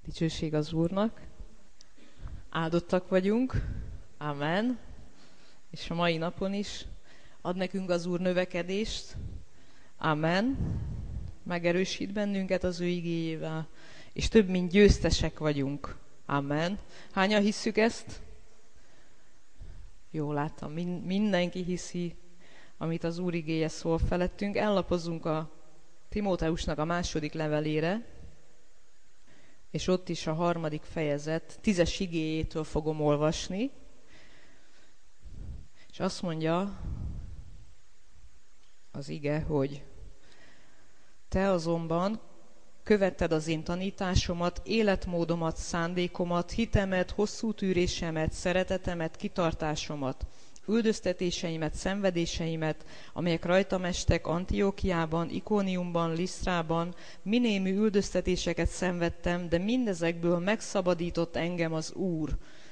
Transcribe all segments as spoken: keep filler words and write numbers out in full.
Dicsőség az Úrnak. Áldottak vagyunk. Amen. És a mai napon is ad nekünk az Úr növekedést. Amen. Megerősít bennünket az ő igéjével. És több mint győztesek vagyunk. Amen. Hányan hisszük ezt? Jól láttam, Min- mindenki hiszi, amit az Úr igéje szól felettünk. Ellapozunk a Timóteusnak a második levelére, és ott is a harmadik fejezet tízes igéjétől fogom olvasni, és azt mondja az ige, hogy te azonban követted az én tanításomat, életmódomat, szándékomat, hitemet, hosszú tűrésemet, szeretetemet, kitartásomat, üldöztetéseimet, szenvedéseimet, amelyek rajtam estek Antiókiában, Ikóniumban, Lisztrában, minémű üldöztetéseket szenvedtem, de mindezekből megszabadított engem az Úr.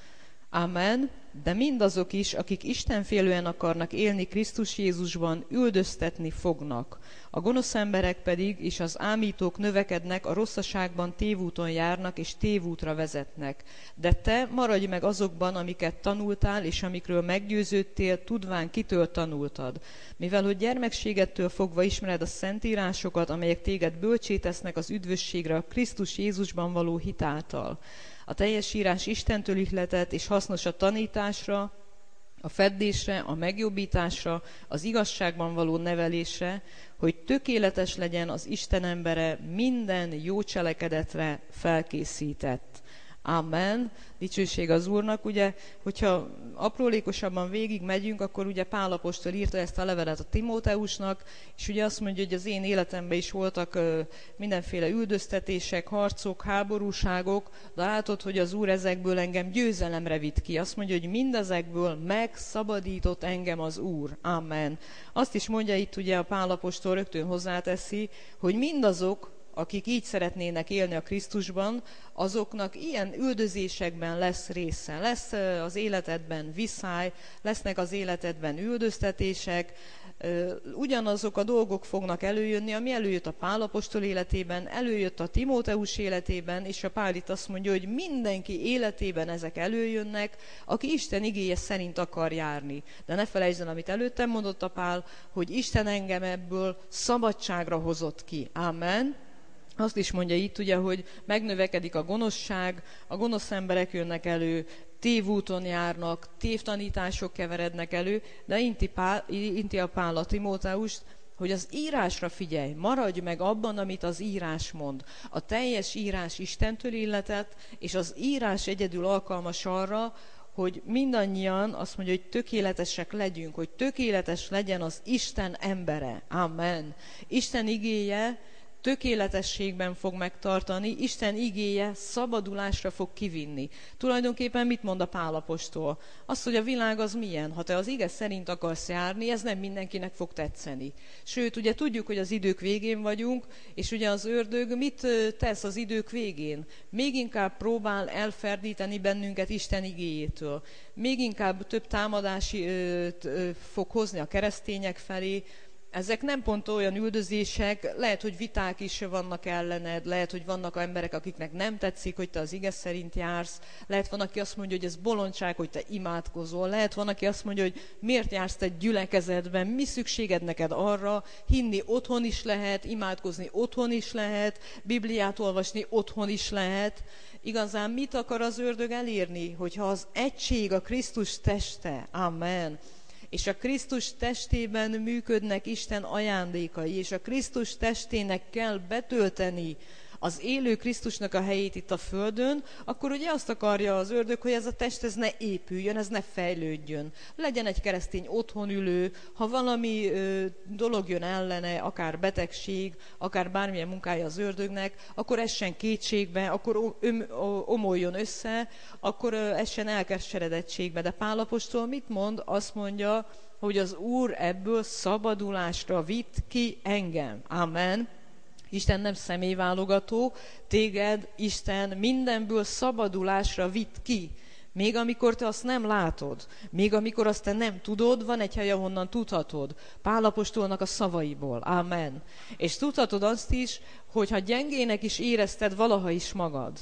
Amen. De mindazok is, akik istenfélően akarnak élni Krisztus Jézusban, üldöztetni fognak. A gonosz emberek pedig és az ámítók növekednek, a rosszaságban tévúton járnak és tévútra vezetnek. De te maradj meg azokban, amiket tanultál, és amikről meggyőződtél, tudván kitől tanultad. Mivel hogy gyermekségettől fogva ismered a szentírásokat, amelyek téged bölcsé tesznek az üdvösségre a Krisztus Jézusban való hit által. A teljes írás Istentől ihletett és hasznos a tanításra, a feddésre, a megjobbításra, az igazságban való nevelésre, hogy tökéletes legyen az Isten embere, minden jó cselekedetre felkészített. Amen. Dicsőség az Úrnak. Ugye, hogyha aprólékosabban végig megyünk, akkor ugye Pál apostol írta ezt a levelet a Timóteusnak, és ugye azt mondja, hogy az én életemben is voltak ö, mindenféle üldöztetések, harcok, háborúságok, de látod, hogy az Úr ezekből engem győzelemre vitt ki. Azt mondja, hogy mindezekből megszabadított engem az Úr. Amen. Azt is mondja itt ugye a Pál apostol rögtön hozzáteszi, hogy mindazok, akik így szeretnének élni a Krisztusban, azoknak ilyen üldözésekben lesz része. Lesz az életedben viszály, lesznek az életedben üldöztetések, ugyanazok a dolgok fognak előjönni, ami előjött a Pál apostol életében, előjött a Timóteus életében, és a Pál itt azt mondja, hogy mindenki életében ezek előjönnek, aki Isten igéje szerint akar járni. De ne felejtsd el, amit előttem mondott a Pál, hogy Isten engem ebből szabadságra hozott ki. Amen. Azt is mondja itt ugye, hogy megnövekedik a gonoszság, a gonosz emberek jönnek elő, tévúton járnak, tévtanítások keverednek elő, de inti, Pál, inti a Pál a Timóteust, hogy az írásra figyelj, maradj meg abban, amit az írás mond. A teljes írás Istentől illetett, és az írás egyedül alkalmas arra, hogy mindannyian azt mondja, hogy tökéletesek legyünk, hogy tökéletes legyen az Isten embere. Amen. Isten igéje tökéletességben fog megtartani, Isten igéje szabadulásra fog kivinni. Tulajdonképpen mit mond a Pál apostol? Azt, hogy a világ az milyen? Ha te az ige szerint akarsz járni, ez nem mindenkinek fog tetszeni. Sőt, ugye tudjuk, hogy az idők végén vagyunk, és ugye az ördög mit tesz az idők végén? Még inkább próbál elferdíteni bennünket Isten igéjétől. Még inkább több támadási ö, ö, fog hozni a keresztények felé. Ezek nem pont olyan üldözések, lehet, hogy viták is vannak ellened, lehet, hogy vannak emberek, akiknek nem tetszik, hogy te az ige szerint jársz, lehet van, aki azt mondja, hogy ez bolondság, hogy te imádkozol, lehet van, aki azt mondja, hogy miért jársz te gyülekezetben, mi szükséged neked arra, hinni otthon is lehet, imádkozni otthon is lehet, Bibliát olvasni otthon is lehet. Igazán mit akar az ördög elérni, hogyha az egység a Krisztus teste, amen, és a Krisztus testében működnek Isten ajándékai, és a Krisztus testének kell betölteni az élő Krisztusnak a helyét itt a földön, akkor ugye azt akarja az ördög, hogy ez a test ez ne épüljön, ez ne fejlődjön. Legyen egy keresztény otthon ülő, ha valami ö, dolog jön ellene, akár betegség, akár bármilyen munkája az ördögnek, akkor essen kétségbe, akkor öm, omoljon össze, akkor ö, essen elkeseredettségbe. De Pál apostol mit mond? Azt mondja, hogy az Úr ebből szabadulásra vitt ki engem. Amen. Isten nem személyválogató, téged Isten mindenből szabadulásra vitt ki. Még amikor te azt nem látod, még amikor azt te nem tudod, van egy hely, ahonnan tudhatod. Pál apostolnak a szavaiból. Amen. És tudhatod azt is, hogy ha gyengének is érezted valaha is magad,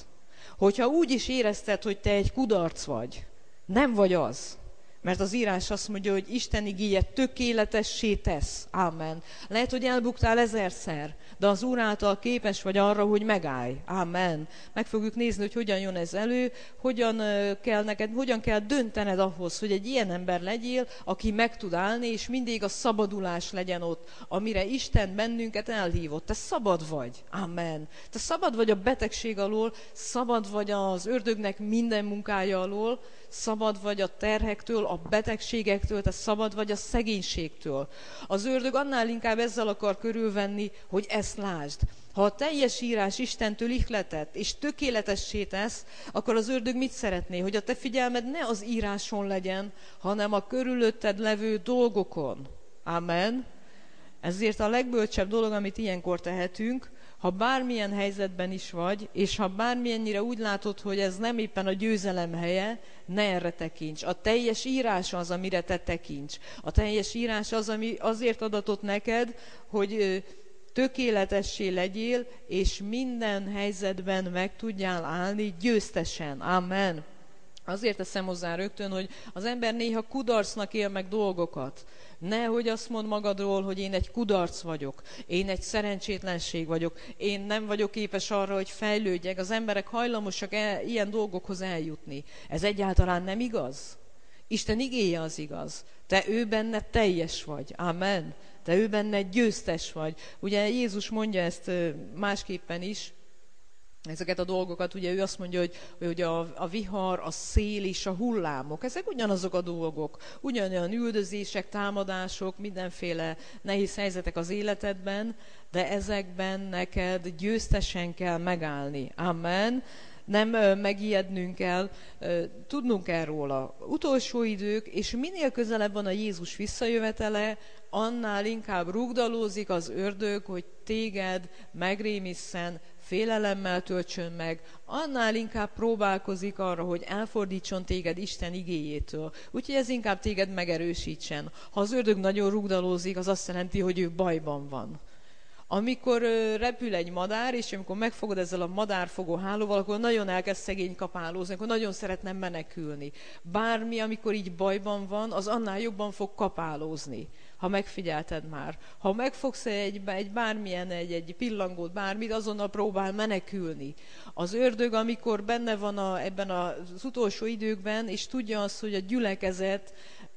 Hogyha úgy is érezted, hogy te egy kudarc vagy, nem vagy az. Mert az írás azt mondja, hogy Isten igéje tökéletessé tesz. Amen. Lehet, hogy elbuktál ezerszer, de az Úr által képes vagy arra, hogy megállj. Amen. Meg fogjuk nézni, hogy hogyan jön ez elő, hogyan kell neked, hogyan kell döntened ahhoz, hogy egy ilyen ember legyél, aki meg tud állni, és mindig a szabadulás legyen ott, amire Isten bennünket elhívott. Te szabad vagy. Amen. Te szabad vagy a betegség alól, szabad vagy az ördögnek minden munkája alól, szabad vagy a terhektől, a betegségektől, te szabad vagy a szegénységtől. Az ördög annál inkább ezzel akar körülvenni, hogy ezt lásd. Ha a teljes írás Istentől ihletett és tökéletessé tesz, akkor az ördög mit szeretné? Hogy a te figyelmed ne az íráson legyen, hanem a körülötted levő dolgokon. Amen. Ezért a legbölcsebb dolog, amit ilyenkor tehetünk, ha bármilyen helyzetben is vagy, és ha bármilyennyire úgy látod, hogy ez nem éppen a győzelem helye, ne erre tekints. A teljes írás az, amire te tekints. A teljes írás az, ami azért adatott neked, hogy tökéletessé legyél, és minden helyzetben meg tudjál állni győztesen. Amen. Azért teszem hozzá rögtön, hogy az ember néha kudarcnak él meg dolgokat. Nehogy azt mondd magadról, hogy én egy kudarc vagyok, én egy szerencsétlenség vagyok, én nem vagyok képes arra, hogy fejlődjek. Az emberek hajlamosak el, ilyen dolgokhoz eljutni. Ez egyáltalán nem igaz. Isten igéje az igaz. Te ő benne teljes vagy. Amen. Te ő benne győztes vagy. Ugye Jézus mondja ezt másképpen is, ezeket a dolgokat, ugye ő azt mondja, hogy, hogy a, a vihar, a szél és a hullámok, ezek ugyanazok a dolgok, ugyanolyan üldözések, támadások, mindenféle nehéz helyzetek az életedben, de ezekben neked győztesen kell megállni. Amen. Nem megijednünk kell, tudnunk kell róla. Utolsó idők, és minél közelebb van a Jézus visszajövetele, annál inkább rugdalózik az ördög, hogy téged megrémisszen, félelemmel töltsön meg, annál inkább próbálkozik arra, hogy elfordítson téged Isten igéjétől. Úgyhogy ez inkább téged megerősítsen. Ha az ördög nagyon rugdalózik, az azt jelenti, hogy ő bajban van. Amikor repül egy madár, és amikor megfogod ezzel a madárfogó hálóval, akkor nagyon elkezd szegény kapálózni, akkor nagyon szeretne menekülni. Bármi, amikor így bajban van, az annál jobban fog kapálózni, ha megfigyelted már. Ha megfogsz egy, egy bármilyen, egy, egy pillangót, bármit, azonnal próbál menekülni. Az ördög, amikor benne van a, ebben az utolsó időkben, és tudja azt, hogy a gyülekezet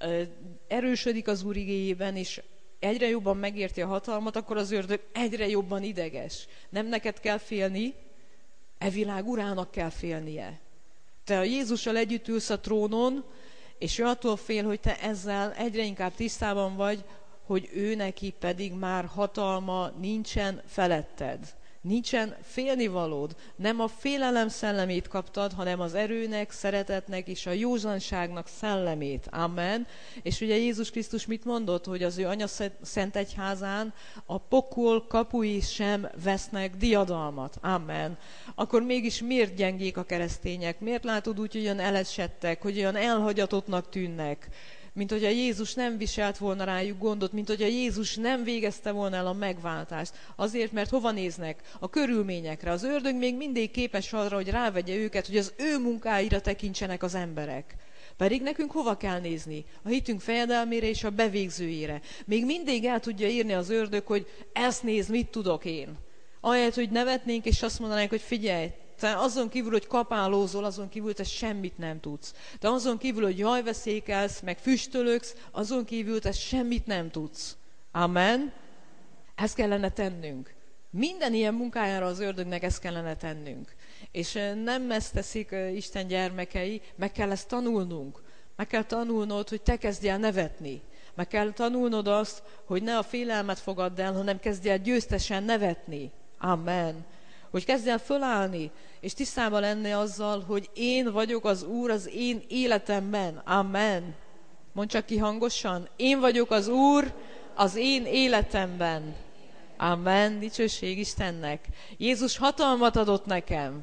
erősödik az Úr igéjében, és egyre jobban megérti a hatalmat, akkor az ördög egyre jobban ideges. Nem neked kell félni, e világ urának kell félnie. Te a Jézussal együtt ülsz a trónon, és ő attól fél, hogy te ezzel egyre inkább tisztában vagy, hogy ő neki pedig már hatalma nincsen feletted. Nincsen félnivalód. Nem a félelem szellemét kaptad, hanem az erőnek, szeretetnek és a józanságnak szellemét. Amen. És ugye Jézus Krisztus mit mondott, hogy az ő anya szent egyházán a pokol kapui sem vesznek diadalmat. Amen. Akkor mégis miért gyengék a keresztények? Miért látod úgy, hogy olyan elesettek, hogy olyan elhagyatottnak tűnnek? Mint hogy a Jézus nem viselt volna rájuk gondot, mint hogy a Jézus nem végezte volna el a megváltást. Azért, mert hova néznek? A körülményekre. Az ördög még mindig képes arra, hogy rávegye őket, hogy az ő munkáira tekintsenek az emberek. Pedig nekünk hova kell nézni? A hitünk fejedelmére és a bevégzőjére. Még mindig el tudja írni az ördög, hogy ezt nézd, mit tudok én. Ahelyett, hogy nevetnénk és azt mondanánk, hogy figyelj, te azon kívül, hogy kapálózol, azon kívül te semmit nem tudsz. De azon kívül, hogy jajveszékelsz, meg füstölöksz, azon kívül te semmit nem tudsz. Amen. Ezt kellene tennünk. Minden ilyen munkájára az ördögnek ezt kellene tennünk. És nem ezt teszik Isten gyermekei, meg kell ezt tanulnunk. Meg kell tanulnod, hogy te kezdj el nevetni. Meg kell tanulnod azt, hogy ne a félelmet fogadd el, hanem kezdj el győztesen nevetni. Amen. Hogy kezdj el fölállni, és tisztában lenni azzal, hogy én vagyok az Úr az én életemben. Amen. Mondd csak ki hangosan. Én vagyok az Úr az én életemben. Amen. Dicsőség Istennek. Jézus hatalmat adott nekem.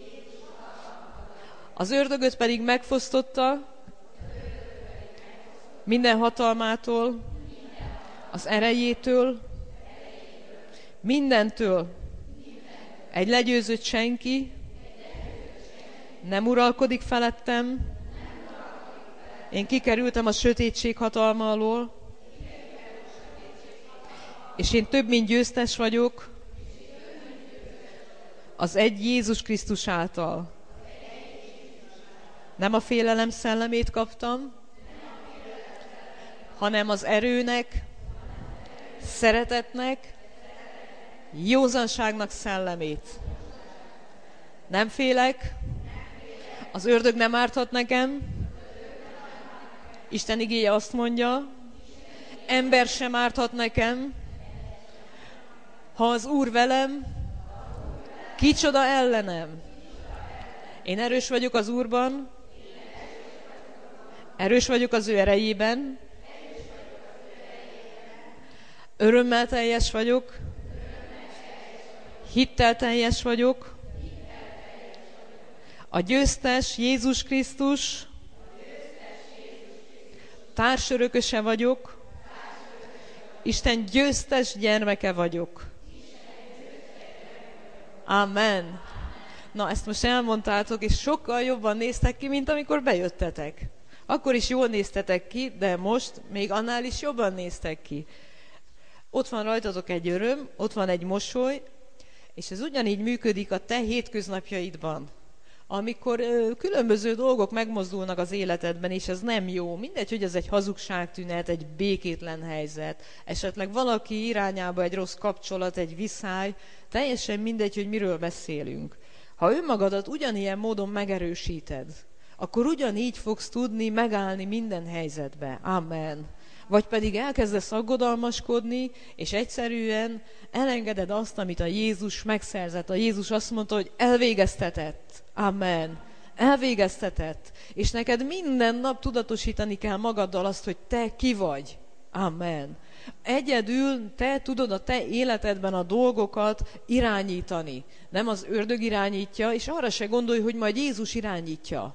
Az ördögöt pedig megfosztotta minden hatalmától, az erejétől, mindentől. Egy legyőzött senki nem uralkodik felettem, én kikerültem a sötétség hatalma alól, és én több mint győztes vagyok az egy Jézus Krisztus által. Nem a félelem szellemét kaptam, hanem az erőnek, szeretetnek, józanságnak szellemét. Nem félek, az ördög nem árthat nekem, Isten igéje azt mondja, ember sem árthat nekem, ha az Úr velem, kicsoda ellenem. Én erős vagyok az Úrban, erős vagyok az ő erejében, örömmel teljes vagyok, hittel teljes vagyok, a győztes Jézus Krisztus társörököse vagyok, Isten győztes gyermeke vagyok. Amen. Na, ezt most elmondtátok, és sokkal jobban néztek ki, mint amikor bejöttetek. Akkor is jól néztetek ki, de most még annál is jobban néztek ki. Ott van rajtatok egy öröm, ott van egy mosoly, és ez ugyanígy működik a te hétköznapjaidban. Amikor ö, különböző dolgok megmozdulnak az életedben, és ez nem jó, mindegy, hogy ez egy hazugságtünet, egy békétlen helyzet, esetleg valaki irányába egy rossz kapcsolat, egy viszály, teljesen mindegy, hogy miről beszélünk. Ha önmagadat ugyanilyen módon megerősíted, akkor ugyanígy fogsz tudni megállni minden helyzetbe. Amen. Vagy pedig elkezdesz aggodalmaskodni, és egyszerűen elengeded azt, amit a Jézus megszerzett. A Jézus azt mondta, hogy elvégeztetett. Amen. Elvégeztetett. És neked minden nap tudatosítani kell magaddal azt, hogy te ki vagy. Amen. Egyedül te tudod a te életedben a dolgokat irányítani. Nem az ördög irányítja, és arra se gondolj, hogy majd Jézus irányítja.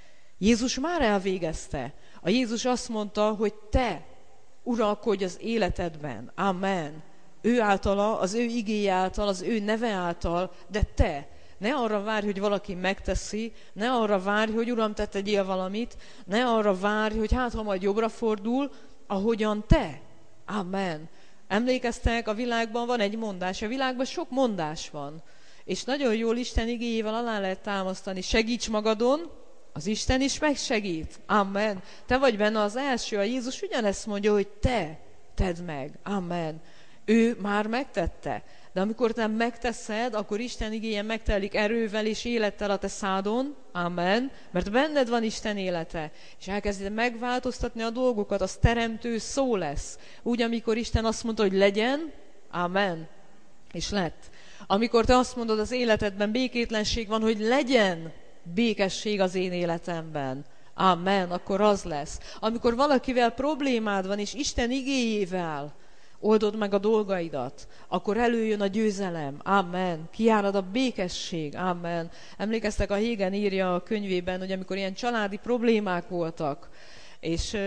Jézus már elvégezte. A Jézus azt mondta, hogy te uralkodj az életedben. Amen. Ő általa, az ő igéje által, az ő neve által, de te. Ne arra várj, hogy valaki megteszi, ne arra várj, hogy Uram, te tegyél valamit, ne arra várj, hogy hát, ha majd jobbra fordul, ahogyan te. Amen. Emlékeztek, a világban van egy mondás, a világban sok mondás van, és nagyon jól Isten igéjével alá lehet támasztani. Segíts magadon, az Isten is megsegít. Amen. Te vagy benne az első, a Jézus ugyanezt mondja, hogy te tedd meg. Amen. Ő már megtette. De amikor te megteszed, akkor Isten igéje megtelik erővel és élettel a te szádon. Amen. Mert benned van Isten élete. És elkezded megváltoztatni a dolgokat, az teremtő szó lesz. Úgy, amikor Isten azt mondta, hogy legyen. Amen. És lett. Amikor te azt mondod, az életedben békétlenség van, hogy legyen békesség az én életemben. Amen, akkor az lesz. Amikor valakivel problémád van, és Isten igéjével oldod meg a dolgaidat, akkor előjön a győzelem. Amen. Kiárad a békesség. Amen. Emlékeztek, a Hégen írja a könyvében, hogy amikor ilyen családi problémák voltak, és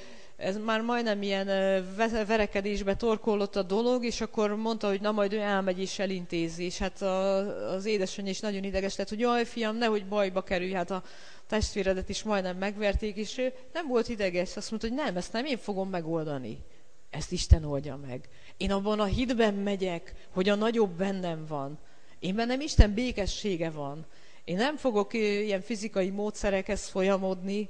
ez már majdnem ilyen verekedésbe torkollott a dolog, és akkor mondta, hogy na majd ő elmegy és elintézi, és hát a, az édesanyja is nagyon ideges lett, hogy jaj fiam, nehogy bajba kerülj, hát a testvéredet is majdnem megverték, és ő nem volt ideges, azt mondta, hogy nem, ezt nem én fogom megoldani. Ezt Isten oldja meg. Én abban a hitben megyek, hogy a nagyobb bennem van. Én bennem Isten békessége van. Én nem fogok ilyen fizikai módszerekhez folyamodni.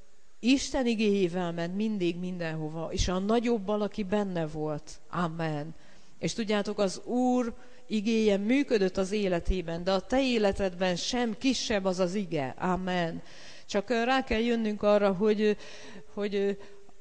Isten igéjével ment mindig mindenhova, és a nagyobbal, aki benne volt. Amen. És tudjátok, az Úr igéje működött az életében, de a te életedben sem kisebb az az ige. Amen. Csak rá kell jönnünk arra, hogy, hogy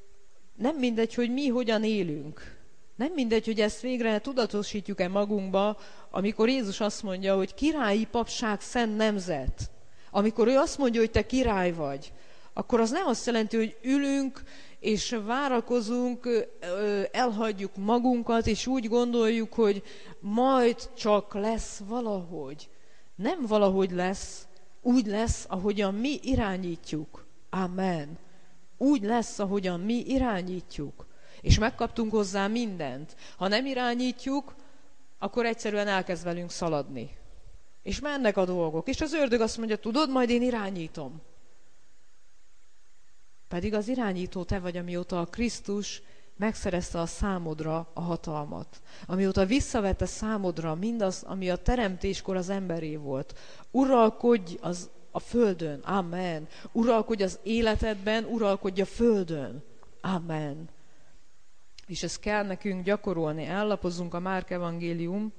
nem mindegy, hogy mi hogyan élünk. Nem mindegy, hogy ezt végre tudatosítjuk-e magunkba, amikor Jézus azt mondja, hogy királyi papság szent nemzet. Amikor ő azt mondja, hogy te király vagy, akkor az nem azt jelenti, hogy ülünk és várakozunk, elhagyjuk magunkat, és úgy gondoljuk, hogy majd csak lesz valahogy. Nem valahogy lesz, úgy lesz, ahogyan mi irányítjuk. Amen. Úgy lesz, ahogyan mi irányítjuk. És megkaptunk hozzá mindent. Ha nem irányítjuk, akkor egyszerűen elkezd velünk szaladni. És mennek a dolgok. És az ördög azt mondja, tudod, majd én irányítom. Pedig az irányító te vagy, amióta a Krisztus megszerezte a számodra a hatalmat. Amióta visszavette számodra mindaz, ami a teremtéskor az emberé volt. Uralkodj az, a földön. Amen. Uralkodj az életedben, uralkodj a földön. Amen. És ezt kell nekünk gyakorolni. Ellapozunk a Márk evangélium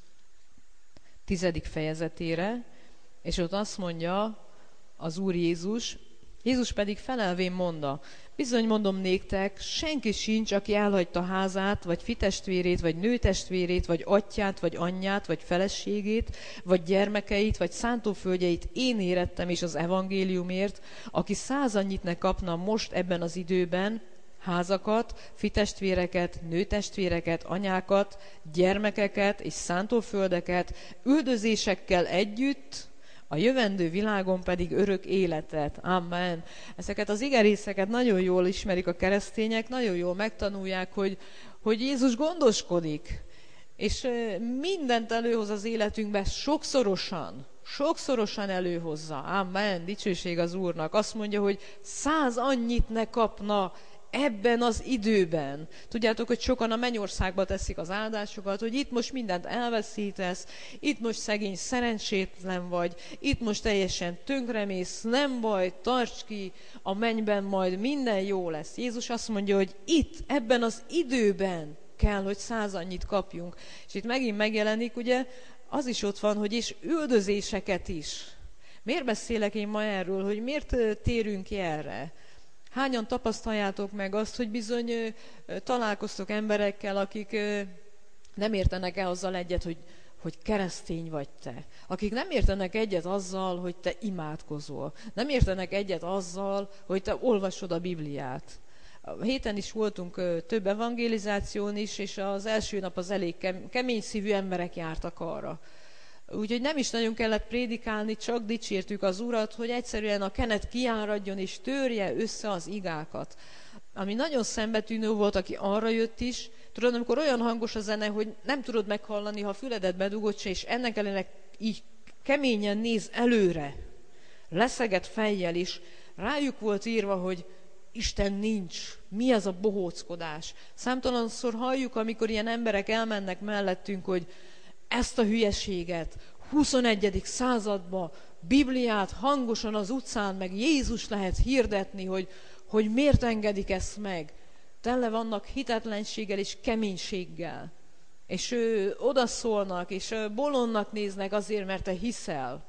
tizedik fejezetére, és ott azt mondja az Úr Jézus, Jézus pedig felelvén mondta, bizony mondom néktek, senki sincs, aki elhagyta házát, vagy fitestvérét, vagy nőtestvérét, vagy atyját, vagy anyját, vagy feleségét, vagy gyermekeit, vagy szántóföldjeit én érettem is az evangéliumért, aki százannyit ne kapna most ebben az időben, házakat, fitestvéreket, nőtestvéreket, anyákat, gyermekeket és szántóföldeket, üldözésekkel együtt, a jövendő világon pedig örök életet. Amen. Ezeket az igerészeket nagyon jól ismerik a keresztények, nagyon jól megtanulják, hogy, hogy Jézus gondoskodik, és mindent előhoz az életünkbe sokszorosan, sokszorosan előhozza. Amen. Dicsőség az Úrnak. Azt mondja, hogy száz annyit ne kapna ebben az időben. Tudjátok, hogy sokan a mennyországba teszik az áldásokat, hogy itt most mindent elveszítesz, itt most szegény szerencsétlen vagy, itt most teljesen tönkremész, nem baj, tarts ki, a mennyben majd minden jó lesz. Jézus azt mondja, hogy itt, ebben az időben kell, hogy száz annyit kapjunk. És itt megint megjelenik, ugye, az is ott van, hogy és üldözéseket is. Miért beszélek én ma erről, hogy miért térünk ki erre? Hányan tapasztaljátok meg azt, hogy bizony ö, találkoztok emberekkel, akik ö, nem értenek el azzal egyet, hogy, hogy keresztény vagy te. Akik nem értenek egyet azzal, hogy te imádkozol. Nem értenek egyet azzal, hogy te olvasod a Bibliát. A héten is voltunk ö, több evangelizáción is, és az első nap az elég kemény szívű emberek jártak arra. Úgyhogy nem is nagyon kellett prédikálni, csak dicsértük az Urat, hogy egyszerűen a kenet kiáradjon és törje össze az igákat. Ami nagyon szembetűnő volt, aki arra jött is, tudod, amikor olyan hangos a zene, hogy nem tudod meghallani, ha a füledet bedugod se, és ennek ellenére így keményen néz előre, leszegett fejjel is, rájuk volt írva, hogy Isten nincs. Mi ez a bohóckodás? Számtalanszor halljuk, amikor ilyen emberek elmennek mellettünk, hogy ezt a hülyeséget huszonegyedik században Bibliát hangosan az utcán, meg Jézus lehet hirdetni, hogy, hogy miért engedik ezt meg. Tele vannak hitetlenséggel és keménységgel. És ő, odaszólnak, és bolondnak néznek azért, mert te hiszel.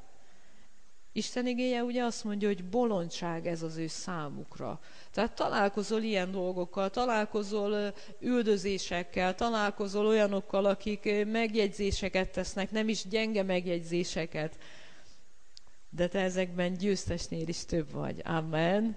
Isten igéje ugye azt mondja, hogy bolondság ez az ő számukra. Tehát találkozol ilyen dolgokkal, találkozol üldözésekkel, találkozol olyanokkal, akik megjegyzéseket tesznek, nem is gyenge megjegyzéseket. De te ezekben győztesnél is több vagy. Amen.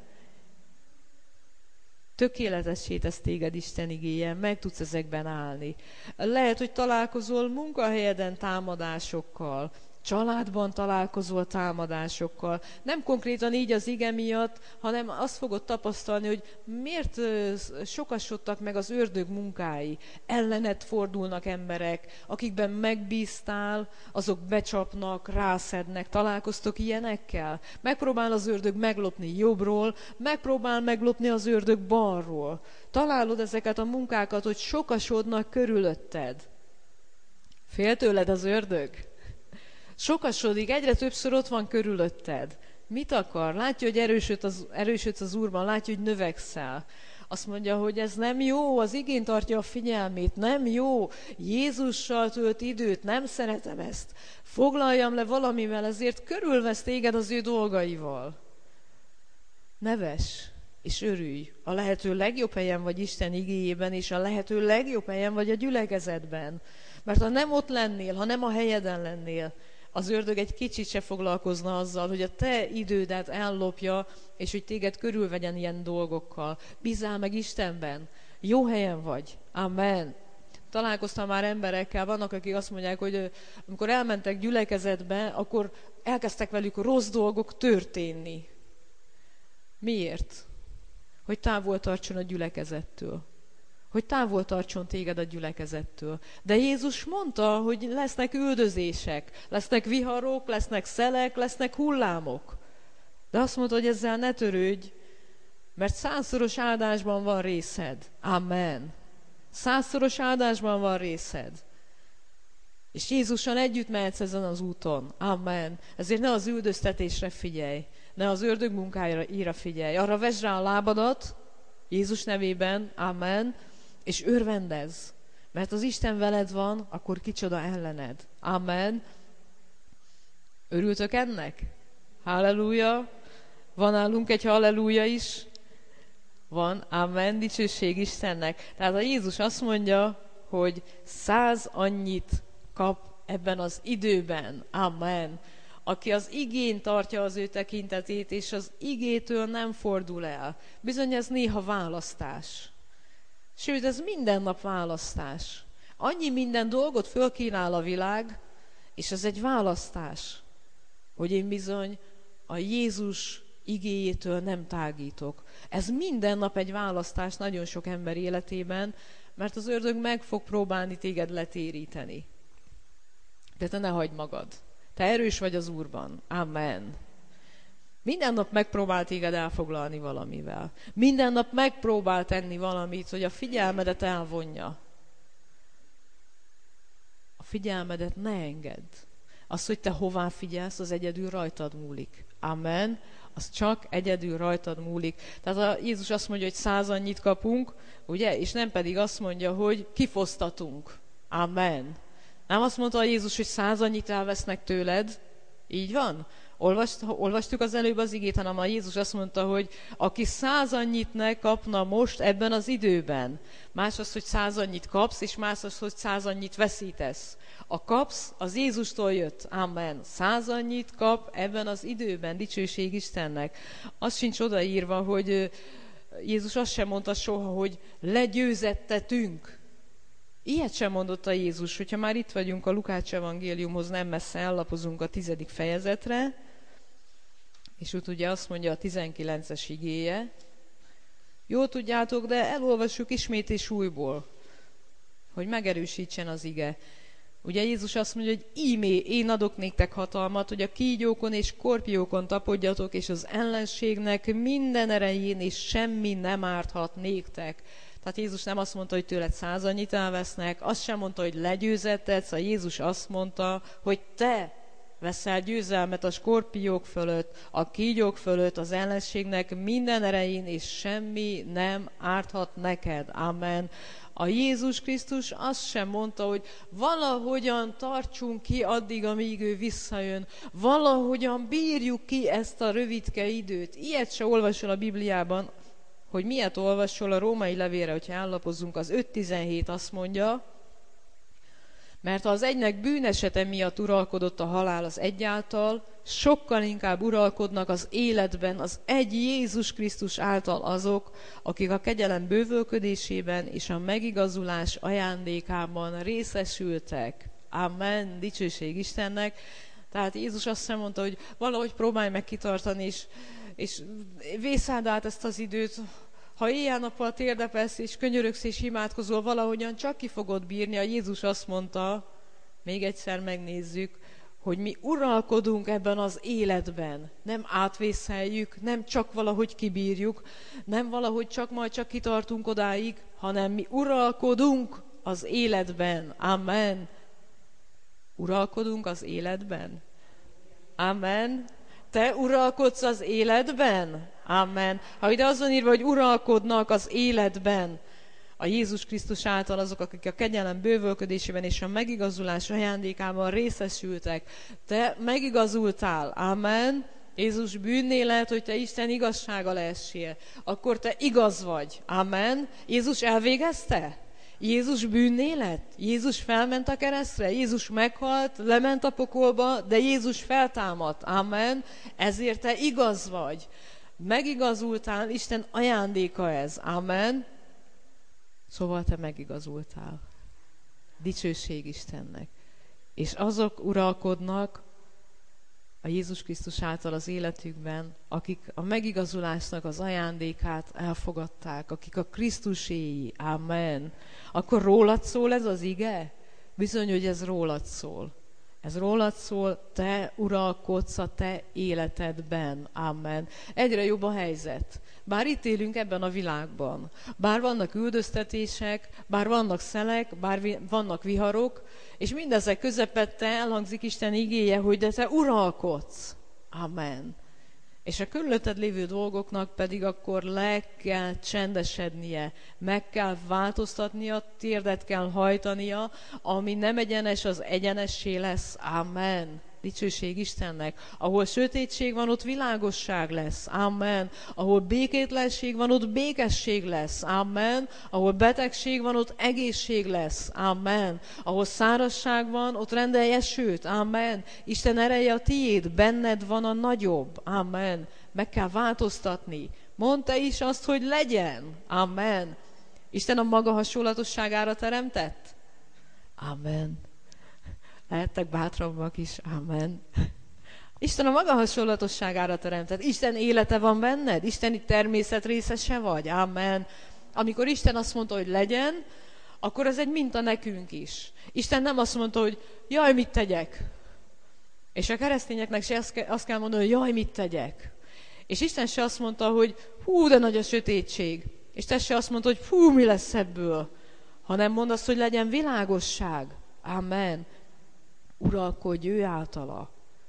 Tökéletessé tesz téged Isten igéje, meg tudsz ezekben állni. Lehet, hogy találkozol munkahelyeden támadásokkal, családban találkozol támadásokkal. Nem konkrétan így az ige miatt, hanem azt fogod tapasztalni, hogy miért sokasodtak meg az ördög munkái. Ellened fordulnak emberek, akikben megbíztál, azok becsapnak, rászednek. Találkoztok ilyenekkel? Megpróbál az ördög meglopni jobbról, megpróbál meglopni az ördög balról. Találod ezeket a munkákat, hogy sokasodnak körülötted. Fél tőled az ördög? Sokasodik, egyre többször ott van körülötted. Mit akar? Látja, hogy erősödsz az, erősödsz az Úrban, látja, hogy növekszel. Azt mondja, hogy ez nem jó, az igén tartja a figyelmét, nem jó, Jézussal tölt időt, nem szeretem ezt. Foglaljam le valamivel, ezért körülvesz téged az ő dolgaival. Neves és örülj. A lehető legjobb helyen vagy Isten igéjében, és a lehető legjobb helyen vagy a gyülekezetben. Mert ha nem ott lennél, ha nem a helyeden lennél, az ördög egy kicsit se foglalkozna azzal, hogy a te idődet ellopja, és hogy téged körülvegyen ilyen dolgokkal. Bízzál meg Istenben. Jó helyen vagy. Amen. Találkoztam már emberekkel, vannak, akik azt mondják, hogy amikor elmentek gyülekezetbe, akkor elkezdtek velük rossz dolgok történni. Miért? Hogy távol tartson a gyülekezettől. hogy távol tartson téged a gyülekezettől. De Jézus mondta, hogy lesznek üldözések, lesznek viharok, lesznek szelek, lesznek hullámok. De azt mondta, hogy ezzel ne törődj, mert százszoros áldásban van részed. Amen. Százszoros áldásban van részed. És Jézussal együtt mehetsz ezen az úton. Amen. Ezért ne az üldöztetésre figyelj, ne az ördög munkáira figyelj. Arra vesd rá a lábadat, Jézus nevében, amen, és örvendezz. Mert az Isten veled van, akkor kicsoda ellened. Amen. Örültök ennek? Halleluja. Van nálunk egy halleluja is? Van, amen, dicsőség Istennek. Tehát a Jézus azt mondja, hogy száz annyit kap ebben az időben. Amen. Aki az igén tartja az ő tekintetét, és az igétől nem fordul el. Bizony ez néha választás. Sőt, ez minden nap választás. Annyi minden dolgot fölkínál a világ, és ez egy választás, hogy én bizony a Jézus igéjétől nem tágítok. Ez minden nap egy választás nagyon sok ember életében, mert az ördög meg fog próbálni téged letéríteni. De te ne hagyd magad. Te erős vagy az Úrban. Amen. Minden nap megpróbál téged elfoglalni valamivel. Minden nap megpróbál tenni valamit, hogy a figyelmedet elvonja. A figyelmedet ne engedd. Az, hogy te hová figyelsz, az egyedül rajtad múlik. Amen. Az csak egyedül rajtad múlik. Tehát a Jézus azt mondja, hogy száz annyit kapunk, ugye? És nem pedig azt mondja, hogy kifosztatunk. Amen. Nem azt mondta a Jézus, hogy száz annyit elvesznek tőled. Így van? Olvast, olvastuk az előbb az igét, hanem a Jézus azt mondta, hogy aki száz annyit ne kapna most ebben az időben. Más az, hogy száz annyit kapsz, és más az, hogy száz annyit veszítesz. A kapsz, az Jézustól jött. Amen. Száz annyit kap ebben az időben. Dicsőség Istennek. Az sincs odaírva, hogy Jézus azt sem mondta soha, hogy legyőzettetünk. Ilyet sem mondotta Jézus, hogyha már itt vagyunk a Lukács evangéliumhoz, nem messze ellapozunk a tizedik fejezetre, és ott ugye azt mondja a tizenkilences igéje. Jól tudjátok, de elolvassuk ismét és újból, hogy megerősítsen az ige. Ugye Jézus azt mondja, hogy ímé, én adok néktek hatalmat, hogy a kígyókon és skorpiókon tapodjatok, és az ellenségnek minden erején, és semmi nem árthat néktek. Tehát Jézus nem azt mondta, hogy tőled száz annyit elvesznek, azt sem mondta, hogy legyőzettetsz, a Jézus azt mondta, hogy te veszel győzelmet a skorpiók fölött, a kígyók fölött, az ellenségnek minden erején, és semmi nem árthat neked. Amen. A Jézus Krisztus azt sem mondta, hogy valahogyan tartsunk ki addig, amíg ő visszajön. Valahogyan bírjuk ki ezt a rövidke időt. Ilyet se olvasol a Bibliában, hogy miért olvasol a római levélre, hogyha ellapozzunk, az öt tizenhét azt mondja, mert ha az egynek bűnesete miatt uralkodott a halál az egyáltal, sokkal inkább uralkodnak az életben az egy Jézus Krisztus által azok, akik a kegyelem bővölködésében és a megigazulás ajándékában részesültek. Amen, dicsőség Istennek. Tehát Jézus azt sem mondta, hogy valahogy próbálj meg kitartani, és, és vészáld át ezt az időt. Ha éjjel-nappal térdepelsz, és könyörögsz, és imádkozol, valahogyan csak ki fogod bírni. A Jézus azt mondta, még egyszer megnézzük, hogy mi uralkodunk ebben az életben. Nem átvészeljük, nem csak valahogy kibírjuk, nem valahogy csak majd csak kitartunk odáig, hanem mi uralkodunk az életben. Amen. Uralkodunk az életben. Amen. Te uralkodsz az életben? Amen. Ha ide az van írva, hogy uralkodnak az életben, a Jézus Krisztus által azok, akik a kegyelem bővölködésében és a megigazulás ajándékában részesültek. Te megigazultál. Amen. Jézus bűnné lehet, hogy te Isten igazsága lehessél. Akkor te igaz vagy. Amen. Jézus elvégezte? Jézus bűnné lett? Jézus felment a keresztre? Jézus meghalt, lement a pokolba, de Jézus feltámadt. Amen. Ezért te igaz vagy. Megigazultál, Isten ajándéka ez. Amen. Szóval te megigazultál. Dicsőség Istennek. És azok uralkodnak, a Jézus Krisztus által az életükben, akik a megigazulásnak az ajándékát elfogadták, akik a Krisztuséi, amen. Akkor rólad szól ez az ige? Bizony, hogy ez rólad szól. Ez rólad szól, te uralkodsz a te életedben, amen. Egyre jobb a helyzet. Bár itt élünk ebben a világban, bár vannak üldöztetések, bár vannak szelek, bár vi- vannak viharok, és mindezek közepette elhangzik Isten igéje, hogy de te uralkodsz. Amen. És a körülötted lévő dolgoknak pedig akkor le kell csendesednie, meg kell változtatnia, térdet kell hajtania, ami nem egyenes, az egyenessé lesz. Amen. Dicsőség Istennek. Ahol sötétség van, ott világosság lesz. Amen. Ahol békétlenség van, ott békesség lesz. Amen. Ahol betegség van, ott egészség lesz. Amen. Ahol szárazság van, ott rendelj esőt. Amen. Isten ereje a tiéd, benned van a nagyobb. Amen. Meg kell változtatni. Mondta is azt, hogy legyen. Amen. Isten a maga hasonlatosságára teremtett? Amen. Lehettek bátrabbak is. Amen. Isten a maga hasonlatosságára teremtett. Isten élete van benned? Isteni természet részese vagy? Amen. Amikor Isten azt mondta, hogy legyen, akkor ez egy minta nekünk is. Isten nem azt mondta, hogy jaj, mit tegyek? És a keresztényeknek se azt kell mondani, hogy jaj, mit tegyek? És Isten se azt mondta, hogy hú, de nagy a sötétség. És te se azt mondta, hogy hú, mi lesz ebből? Hanem mondd azt, hogy legyen világosság. Amen. Uralkodj ő általa.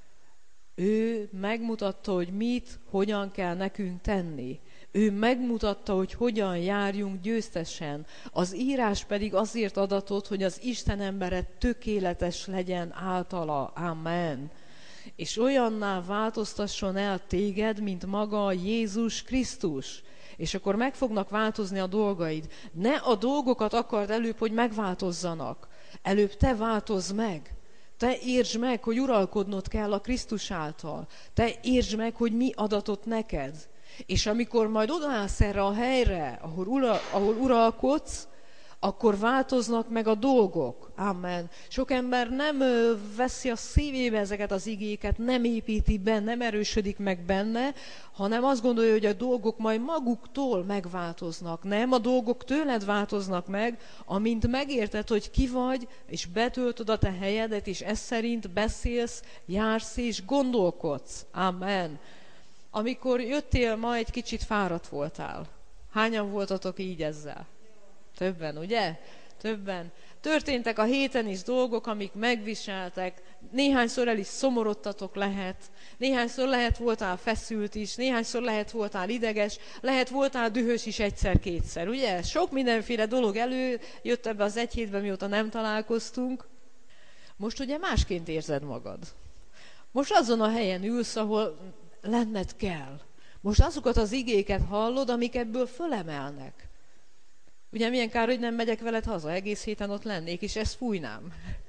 Ő megmutatta, hogy mit, hogyan kell nekünk tenni. Ő megmutatta, hogy hogyan járjunk győztesen. Az írás pedig azért adatott, hogy az Isten embere tökéletes legyen általa. Amen. És olyanná változtasson el téged, mint maga Jézus Krisztus. És akkor meg fognak változni a dolgaid. Ne a dolgokat akard előbb, hogy megváltozzanak. Előbb te változz meg. Te értsd meg, hogy uralkodnod kell a Krisztus által. Te értsd meg, hogy mi adatott neked. És amikor majd odaállsz erre a helyre, ahol, ura, ahol uralkodsz, akkor változnak meg a dolgok. Amen. Sok ember nem ö, veszi a szívébe ezeket az igéket, nem építi be, nem erősödik meg benne, hanem azt gondolja, hogy a dolgok majd maguktól megváltoznak. Nem, a dolgok tőled változnak meg, amint megérted, hogy ki vagy, és betöltöd a te helyedet, és ez szerint beszélsz, jársz és gondolkodsz. Amen. Amikor jöttél, ma egy kicsit fáradt voltál. Hányan voltatok így ezzel? Többen, ugye? Többen. Történtek a héten is dolgok, amik megviseltek. Néhányszor el is szomorodtatok lehet. Néhányszor lehet voltál feszült is. Néhányszor lehet voltál ideges. Lehet voltál dühös is egyszer-kétszer, ugye? Sok mindenféle dolog előjött ebbe az egy hétben, mióta nem találkoztunk. Most ugye másként érzed magad. Most azon a helyen ülsz, ahol lenned kell. Most azokat az igéket hallod, amik ebből fölemelnek. Ugye milyen kár, hogy nem megyek veled haza, egész héten ott lennék, és ezt fújnám.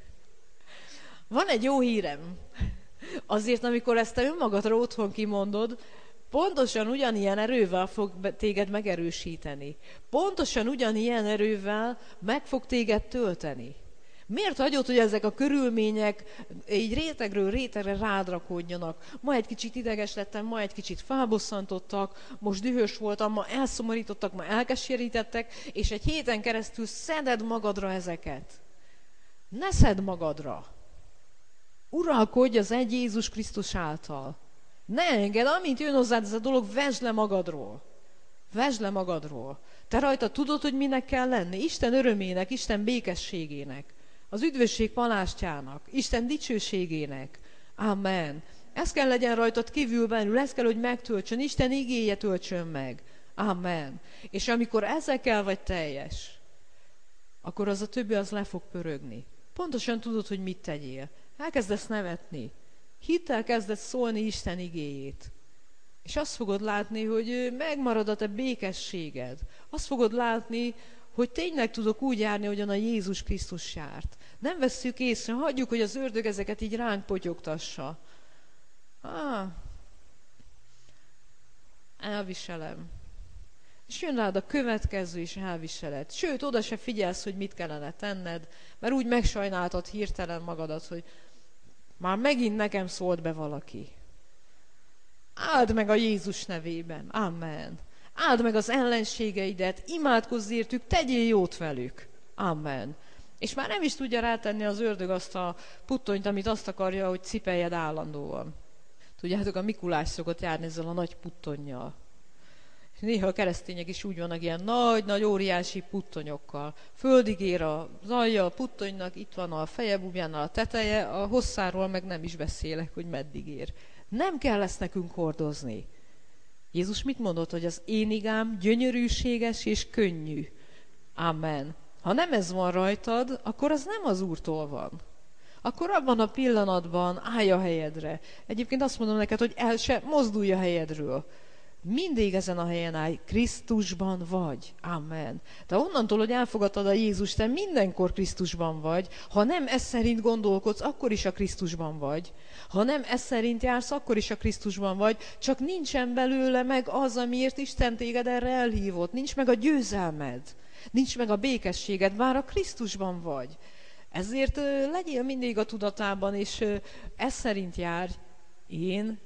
Van egy jó hírem. Azért, amikor ezt te önmagadra otthon kimondod, pontosan ugyanilyen erővel fog téged megerősíteni. Pontosan ugyanilyen erővel meg fog téged tölteni. Miért hagyod, hogy ezek a körülmények így rétegről rétegre rád rakódjanak? Ma egy kicsit ideges lettem, ma egy kicsit felbosszantottak, most dühös voltam, ma elszomorítottak, ma elkeserítettek, és egy héten keresztül szeded magadra ezeket. Ne szedd magadra. Uralkodj az egy Jézus Krisztus által. Ne engedd, amint jön hozzád ez a dolog, vesd le magadról. Vesd le magadról. Te rajta tudod, hogy minek kell lenni? Isten örömének, Isten békességének. Az üdvösség palástjának, Isten dicsőségének. Amen. Ez kell legyen rajtad kívül belül, ez kell, hogy megtöltsön, Isten igéje töltsön meg. Amen. És amikor ezekkel vagy teljes, akkor az a többi az le fog pörögni. Pontosan tudod, hogy mit tegyél. Elkezdesz nevetni. Hittel kezdesz szólni Isten igéjét. És azt fogod látni, hogy megmarad a te békességed. Azt fogod látni, hogy tényleg tudok úgy járni, ahogyan a Jézus Krisztus járt. Nem vesszük észre, hagyjuk, hogy az ördög ezeket így ránk potyogtassa. Ah, elviselem. És jön rád a következő is elviseled. Sőt, oda se figyelsz, hogy mit kellene tenned, mert úgy megsajnáltad hirtelen magadat, hogy Már megint nekem szólt be valaki. Áld meg a Jézus nevében. Amen. Áld meg az ellenségeidet, imádkozz értük, tegyél jót velük. Amen. És már nem is tudja rátenni az ördög azt a puttonyt, amit azt akarja, hogy cipeljed állandóan. Tudjátok, a Mikulás szokott járni ezzel a nagy puttonnyal. És néha a keresztények is úgy vannak ilyen nagy-nagy óriási puttonyokkal. Földig ér az alja a puttonynak, itt van a feje bubjánál a teteje, a hosszáról meg nem is beszélek, hogy meddig ér. Nem kell ezt nekünk hordozni. Jézus mit mondott, hogy az én igám gyönyörűséges és könnyű. Amen. Ha nem ez van rajtad, akkor az nem az Úrtól van. Akkor abban a pillanatban állj a helyedre. Egyébként azt mondom neked, hogy el se mozdulj a helyedről. Mindig ezen a helyen állj, Krisztusban vagy. Amen. De onnantól, hogy elfogadtad a Jézust, te mindenkor Krisztusban vagy. Ha nem ez szerint gondolkodsz, akkor is a Krisztusban vagy. Ha nem ez szerint jársz, akkor is a Krisztusban vagy. Csak nincsen belőle meg az, amiért Isten téged erre elhívott. Nincs meg a győzelmed. Nincs meg a békességed, bár a Krisztusban vagy. Ezért legyél mindig a tudatában, és ez szerint járj. Én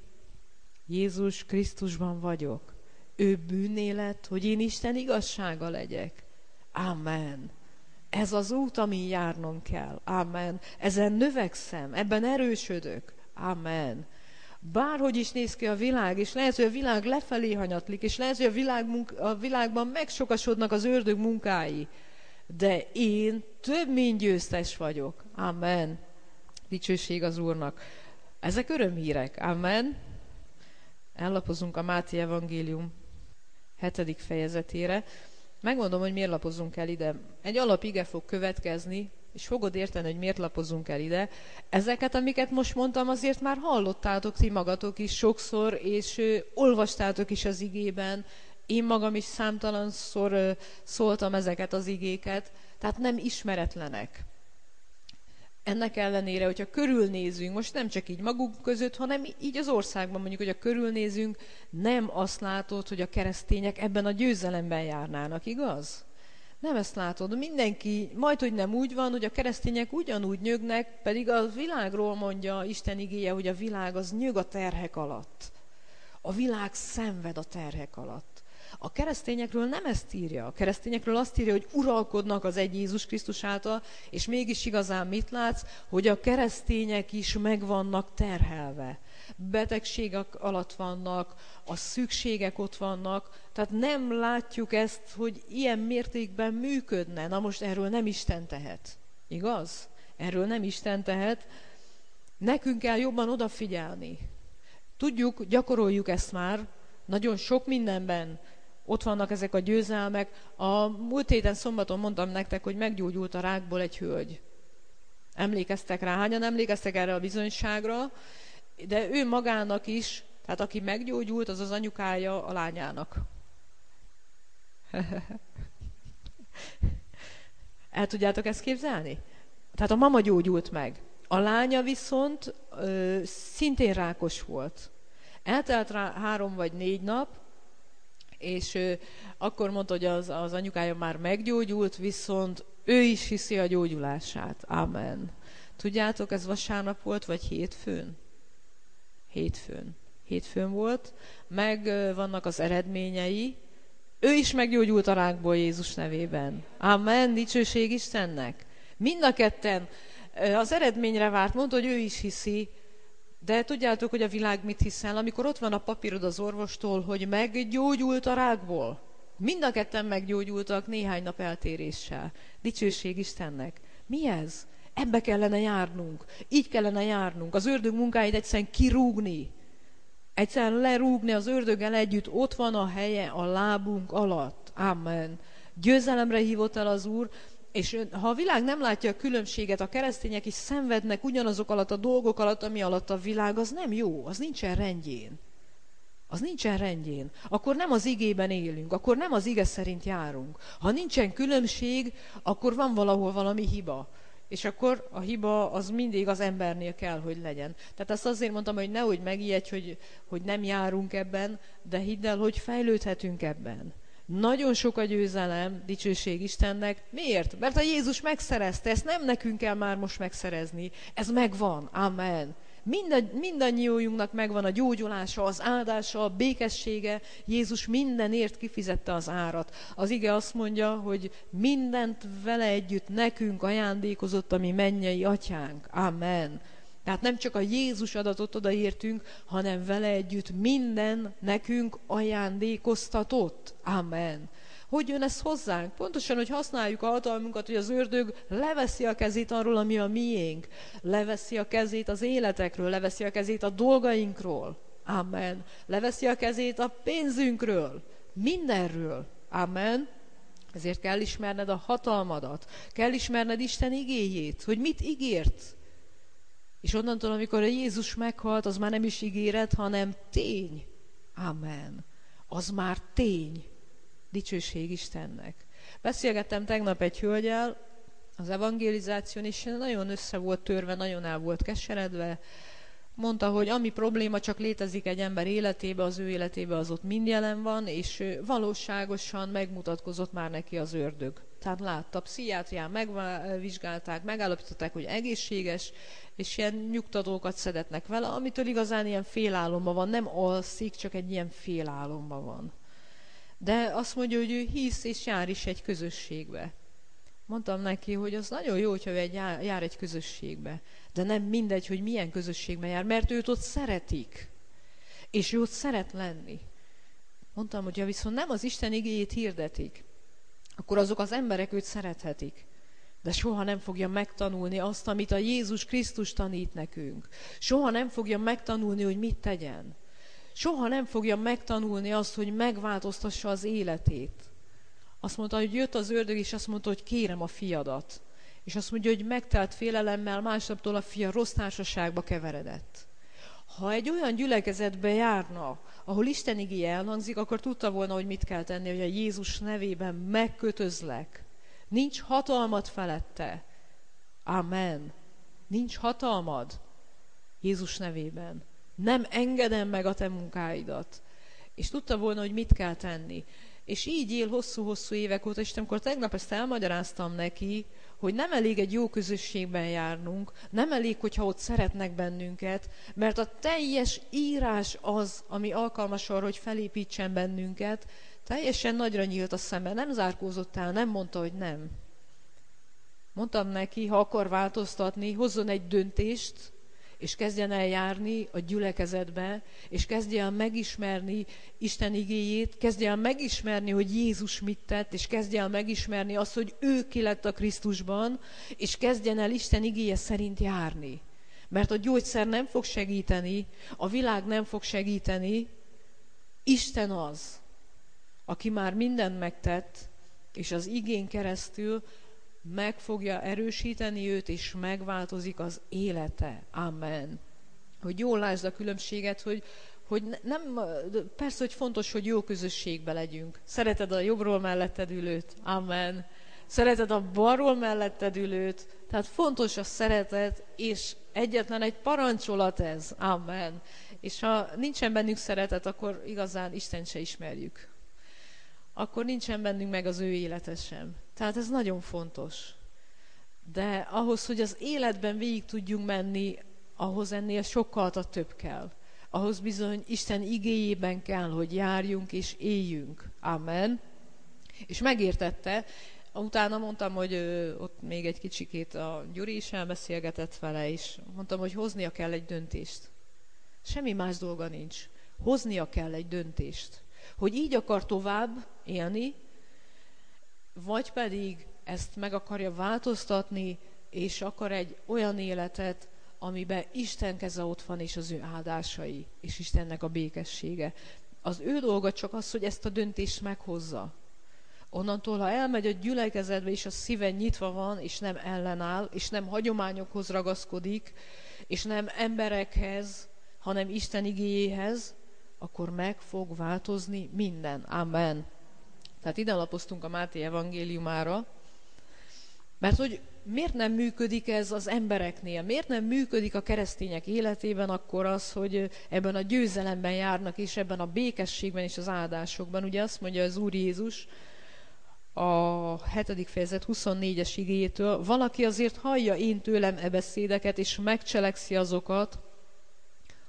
Jézus Krisztusban vagyok. Ő bűnné lett, hogy én Isten igazsága legyek. Amen. Ez az út, amin járnom kell. Amen. Ezen növekszem, ebben erősödök. Amen. Bárhogy is néz ki a világ, és lehet, hogy a világ lefelé hanyatlik, és lehet, hogy a, világ munka, a világban megsokasodnak az ördög munkái. De én több mint győztes vagyok. Amen. Dicsőség az Úrnak. Ezek örömhírek. Amen. Ellapozunk a Máté evangélium hetedik fejezetére. Megmondom, hogy miért lapozunk el ide. Egy alapige fog következni, és fogod érteni, hogy miért lapozunk el ide. Ezeket, amiket most mondtam, azért már hallottátok ti magatok is sokszor, és ö, olvastátok is az igében. Én magam is számtalanszor ö, szóltam ezeket az igéket, tehát nem ismeretlenek. Ennek ellenére, hogyha körülnézünk, most nem csak így magunk között, hanem így az országban mondjuk, hogyha körülnézünk, nem azt látod, hogy a keresztények ebben a győzelemben járnának, igaz? Nem ezt látod. Mindenki majdhogy nem úgy van, hogy a keresztények ugyanúgy nyögnek, pedig a világról mondja Isten igéje, hogy a világ az nyög a terhek alatt. A világ szenved a terhek alatt. A keresztényekről nem ezt írja. A keresztényekről azt írja, hogy uralkodnak az egy Jézus Krisztus által, és mégis igazán mit látsz? Hogy a keresztények is meg vannak terhelve. Betegségek alatt vannak, a szükségek ott vannak, tehát nem látjuk ezt, hogy ilyen mértékben működne. Na most erről nem Isten tehet. Igaz? Erről nem Isten tehet. Nekünk kell jobban odafigyelni. Tudjuk, gyakoroljuk ezt már, nagyon sok mindenben ott vannak ezek a győzelmek. A múlt héten szombaton mondtam nektek, hogy meggyógyult a rákból egy hölgy. Emlékeztek rá? Hányan emlékeztek erre a bizonyságra? De ő magának is, tehát aki meggyógyult, az az anyukája a lányának. El tudjátok ezt képzelni? Tehát a mama gyógyult meg. A lánya viszont ö, szintén rákos volt. Eltelt rá három vagy négy nap, és ö, akkor mondta, hogy az, az anyukája már meggyógyult, viszont ő is hiszi a gyógyulását. Amen. Tudjátok, ez vasárnap volt, vagy hétfőn? Hétfőn. Hétfőn volt. Meg ö, vannak az eredményei. Ő is meggyógyult a rákból Jézus nevében. Amen. Dicsőség Istennek. Mind a ketten ö, az eredményre várt, mondta, hogy ő is hiszi. De tudjátok, hogy a világ mit hiszel, amikor ott van a papírod az orvostól, hogy meggyógyult a rákból. Mind a ketten meggyógyultak néhány nap eltéréssel. Dicsőség Istennek. Mi ez? Ebbe kellene járnunk. Így kellene járnunk. Az ördög munkáit egyszerűen kirúgni. Egyszerűen lerúgni az ördöggel együtt. Ott van a helye a lábunk alatt. Amen. Győzelemre hívott el az Úr. És ha a világ nem látja a különbséget, a keresztények is szenvednek ugyanazok alatt a dolgok alatt, ami alatt a világ, az nem jó, az nincsen rendjén. Az nincsen rendjén. Akkor nem az igében élünk, akkor nem az ige szerint járunk. Ha nincsen különbség, akkor van valahol valami hiba. És akkor a hiba az mindig az embernél kell, hogy legyen. Tehát azt azért mondtam, hogy nehogy megijedj, hogy, hogy nem járunk ebben, de hidd el, hogy fejlődhetünk ebben. Nagyon sok a győzelem, dicsőség Istennek. Miért? Mert a Jézus megszerezte, ezt nem nekünk kell már most megszerezni. Ez megvan. Amen. Mind, mindannyiójunknak megvan a gyógyulása, az áldása, a békessége. Jézus mindenért kifizette az árat. Az ige azt mondja, hogy mindent vele együtt nekünk ajándékozott a mi mennyei atyánk. Amen. Tehát nem csak a Jézus adatot odaértünk, hanem vele együtt minden nekünk ajándékoztatott. Amen. Hogy jön ez hozzánk? Pontosan, hogy használjuk a hatalmunkat, hogy az ördög leveszi a kezét arról, ami a miénk. Leveszi a kezét az életekről, leveszi a kezét a dolgainkról. Amen. Leveszi a kezét a pénzünkről. Mindenről. Amen. Ezért kell ismerned a hatalmadat. Kell ismerned Isten igéjét, hogy mit ígért. És onnantól, amikor a Jézus meghalt, az már nem is ígéret, hanem tény. Amen. Az már tény. Dicsőség Istennek. Beszélgettem tegnap egy hölgyel az evangelizáción, és nagyon össze volt törve, nagyon el volt keseredve. Mondta, hogy ami probléma csak létezik egy ember életébe, az ő életébe az ott mind jelen van, és valóságosan megmutatkozott már neki az ördög. Tehát látta, pszichiátrián megvizsgálták, megállapították, hogy egészséges, és ilyen nyugtatókat szedetnek vele, amitől igazán ilyen félálomban van, nem alszik, csak egy ilyen félálomban van. De azt mondja, hogy ő hisz és jár is egy közösségbe. Mondtam neki, hogy az nagyon jó, hogyha ő egy jár, jár egy közösségbe. De nem mindegy, hogy milyen közösségben jár, mert őt ott szeretik. És ő ott szeret lenni. Mondtam, hogy ha viszont nem az Isten igéjét hirdetik, akkor azok az emberek őt szerethetik. De soha nem fogja megtanulni azt, amit a Jézus Krisztus tanít nekünk. Soha nem fogja megtanulni, hogy mit tegyen. Soha nem fogja megtanulni azt, hogy megváltoztassa az életét. Azt mondta, hogy jött az ördög, és azt mondta, hogy kérem a fiadat. És azt mondja, hogy megtelt félelemmel másnaptól a fia rossz társaságba keveredett. Ha egy olyan gyülekezetbe járna, ahol Isten igéje elhangzik, akkor tudta volna, hogy mit kell tenni, hogy a Jézus nevében megkötözlek. Nincs hatalmad felette. Amen. Nincs hatalmad Jézus nevében. Nem engedem meg a te munkáidat. És tudta volna, hogy mit kell tenni. És így él hosszú-hosszú évek óta, és amikor tegnap ezt elmagyaráztam neki, hogy nem elég egy jó közösségben járnunk, nem elég, hogyha ott szeretnek bennünket, mert a teljes írás az, ami alkalmas arra, hogy felépítsen bennünket, teljesen nagyra nyílt a szeme, nem zárkózott el, nem mondta, hogy nem. Mondtam neki, ha akar változtatni, hozzon egy döntést, és kezdjen el járni a gyülekezetbe, és kezdjen el megismerni Isten igéjét, kezdjen el megismerni, hogy Jézus mit tett, és kezdjen el megismerni azt, hogy ő ki lett a Krisztusban, és kezdjen el Isten igéje szerint járni. Mert a gyógyszer nem fog segíteni, a világ nem fog segíteni, Isten az, aki már mindent megtett, és az igén keresztül meg fogja erősíteni őt, és megváltozik az élete. Amen. Hogy jól lásd a különbséget, hogy, hogy nem, persze, hogy fontos, hogy jó közösségbe legyünk. Szereted a jobbról melletted ülőt. Amen. Szereted a balról melletted ülőt. Tehát fontos a szeretet, és egyetlen egy parancsolat ez. Amen. És ha nincsen bennünk szeretet, akkor igazán Istent se ismerjük. Akkor nincsen bennünk meg az ő élete sem. Tehát ez nagyon fontos. De ahhoz, hogy az életben végig tudjunk menni, ahhoz ennél sokkal több kell. Ahhoz bizony Isten igéjében kell, hogy járjunk és éljünk. Amen. És megértette. Utána mondtam, hogy ö, ott még egy kicsikét a Gyuri is elbeszélgetett vele, és mondtam, hogy hoznia kell egy döntést. Semmi más dolga nincs. Hoznia kell egy döntést. Hogy így akar tovább élni, vagy pedig ezt meg akarja változtatni, és akar egy olyan életet, amiben Isten keze ott van, és az ő áldásai, és Istennek a békessége. Az ő dolga csak az, hogy ezt a döntést meghozza. Onnantól, ha elmegy a gyülekezetbe, és a szíve nyitva van, és nem ellenáll, és nem hagyományokhoz ragaszkodik, és nem emberekhez, hanem Isten igéjéhez, akkor meg fog változni minden. Amen. Tehát ide lapoztunk a Máté evangéliumára, mert hogy miért nem működik ez az embereknél, miért nem működik a keresztények életében akkor az, hogy ebben a győzelemben járnak, és ebben a békességben és az áldásokban. Ugye azt mondja az Úr Jézus a hetedik fejezet huszonnégyes igéjétől, valaki azért hallja én tőlem e beszédeket, és megcselekszi azokat,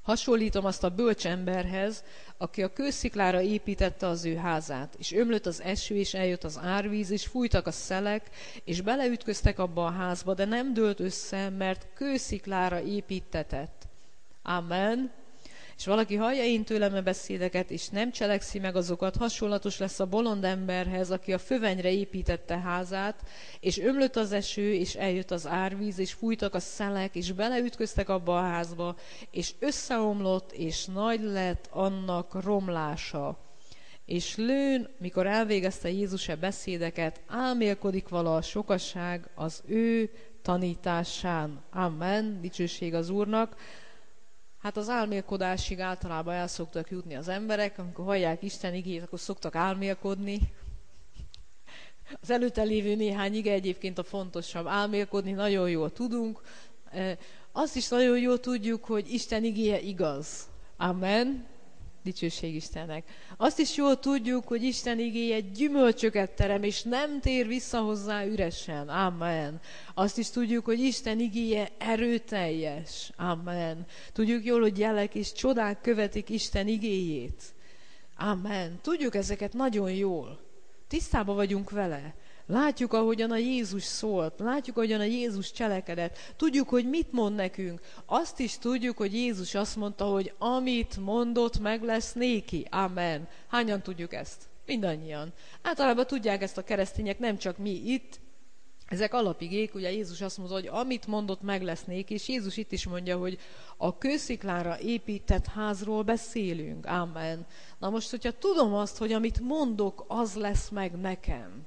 Hasonlítom azt a bölcs emberhez, aki a kősziklára építette az ő házát, és ömlött az eső, és eljött az árvíz, és fújtak a szelek, és beleütköztek abba a házba, de nem dőlt össze, mert kősziklára építetett. Amen. És valaki hallja én tőlem a beszédeket, és nem cselekszi meg azokat, hasonlatos lesz a bolond emberhez, aki a fövenyre építette házát, és ömlött az eső, és eljött az árvíz, és fújtak a szelek, és beleütköztek abba a házba, és összeomlott, és nagy lett annak romlása. És lőn, mikor elvégezte Jézus a beszédeket, álmélkodik vala a sokaság az ő tanításán. Amen, dicsőség az Úrnak. Hát az álmélkodásig általában el szoktak jutni az emberek, amikor hallják Isten igét, akkor szoktak álmélkodni. Az előtte lévő néhány ige egyébként a fontosabb. Álmélkodni nagyon jól tudunk. Azt is nagyon jól tudjuk, hogy Isten igéje igaz. Amen. Dicsőség Istennek. Azt is jól tudjuk, hogy Isten igéje gyümölcsöket terem, és nem tér vissza hozzá üresen. Amen. Azt is tudjuk, hogy Isten igéje erőteljes. Amen. Tudjuk jól, hogy jelek és csodák követik Isten igéjét. Amen. Tudjuk ezeket nagyon jól. Tisztában vagyunk vele. Látjuk, ahogyan a Jézus szólt, látjuk, ahogyan a Jézus cselekedett. Tudjuk, hogy mit mond nekünk. Azt is tudjuk, hogy Jézus azt mondta, hogy amit mondott, meg lesz néki. Amen. Hányan tudjuk ezt? Mindannyian. Általában tudják ezt a keresztények, nem csak mi itt. Ezek alapigék, ugye Jézus azt mondta, hogy amit mondott, meg lesz néki, és Jézus itt is mondja, hogy a kősziklára épített házról beszélünk. Amen. Na most, hogyha tudom azt, hogy amit mondok, az lesz meg nekem,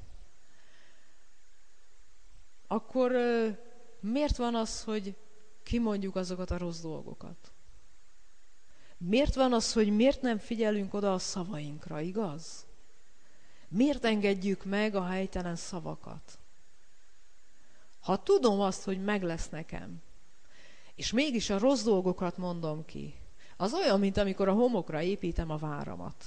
akkor miért van az, hogy kimondjuk azokat a rossz dolgokat? Miért van az, hogy miért nem figyelünk oda a szavainkra, igaz? Miért engedjük meg a helytelen szavakat? Ha tudom azt, hogy meg lesz nekem, és mégis a rossz dolgokat mondom ki, az olyan, mint amikor a homokra építem a váramat.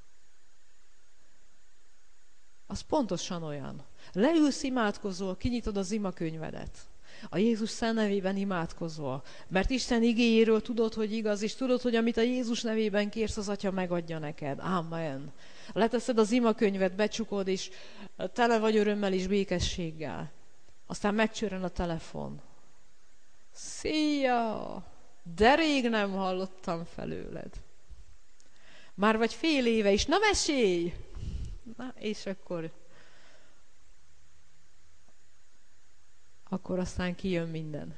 Az pontosan olyan. Leülsz, imádkozol, kinyitod az imakönyvedet. A Jézus szent nevében imádkozol, mert Isten igéjéről tudod, hogy igaz, és tudod, hogy amit a Jézus nevében kérsz, az Atya megadja neked. Amen. Leteszed az imakönyvet, becsukod, és tele vagy örömmel és békességgel. Aztán megcsörren a telefon. Szia! De rég nem hallottam felőled. Már vagy fél éve is. Na mesélj! Na, és akkor... Akkor aztán kijön minden.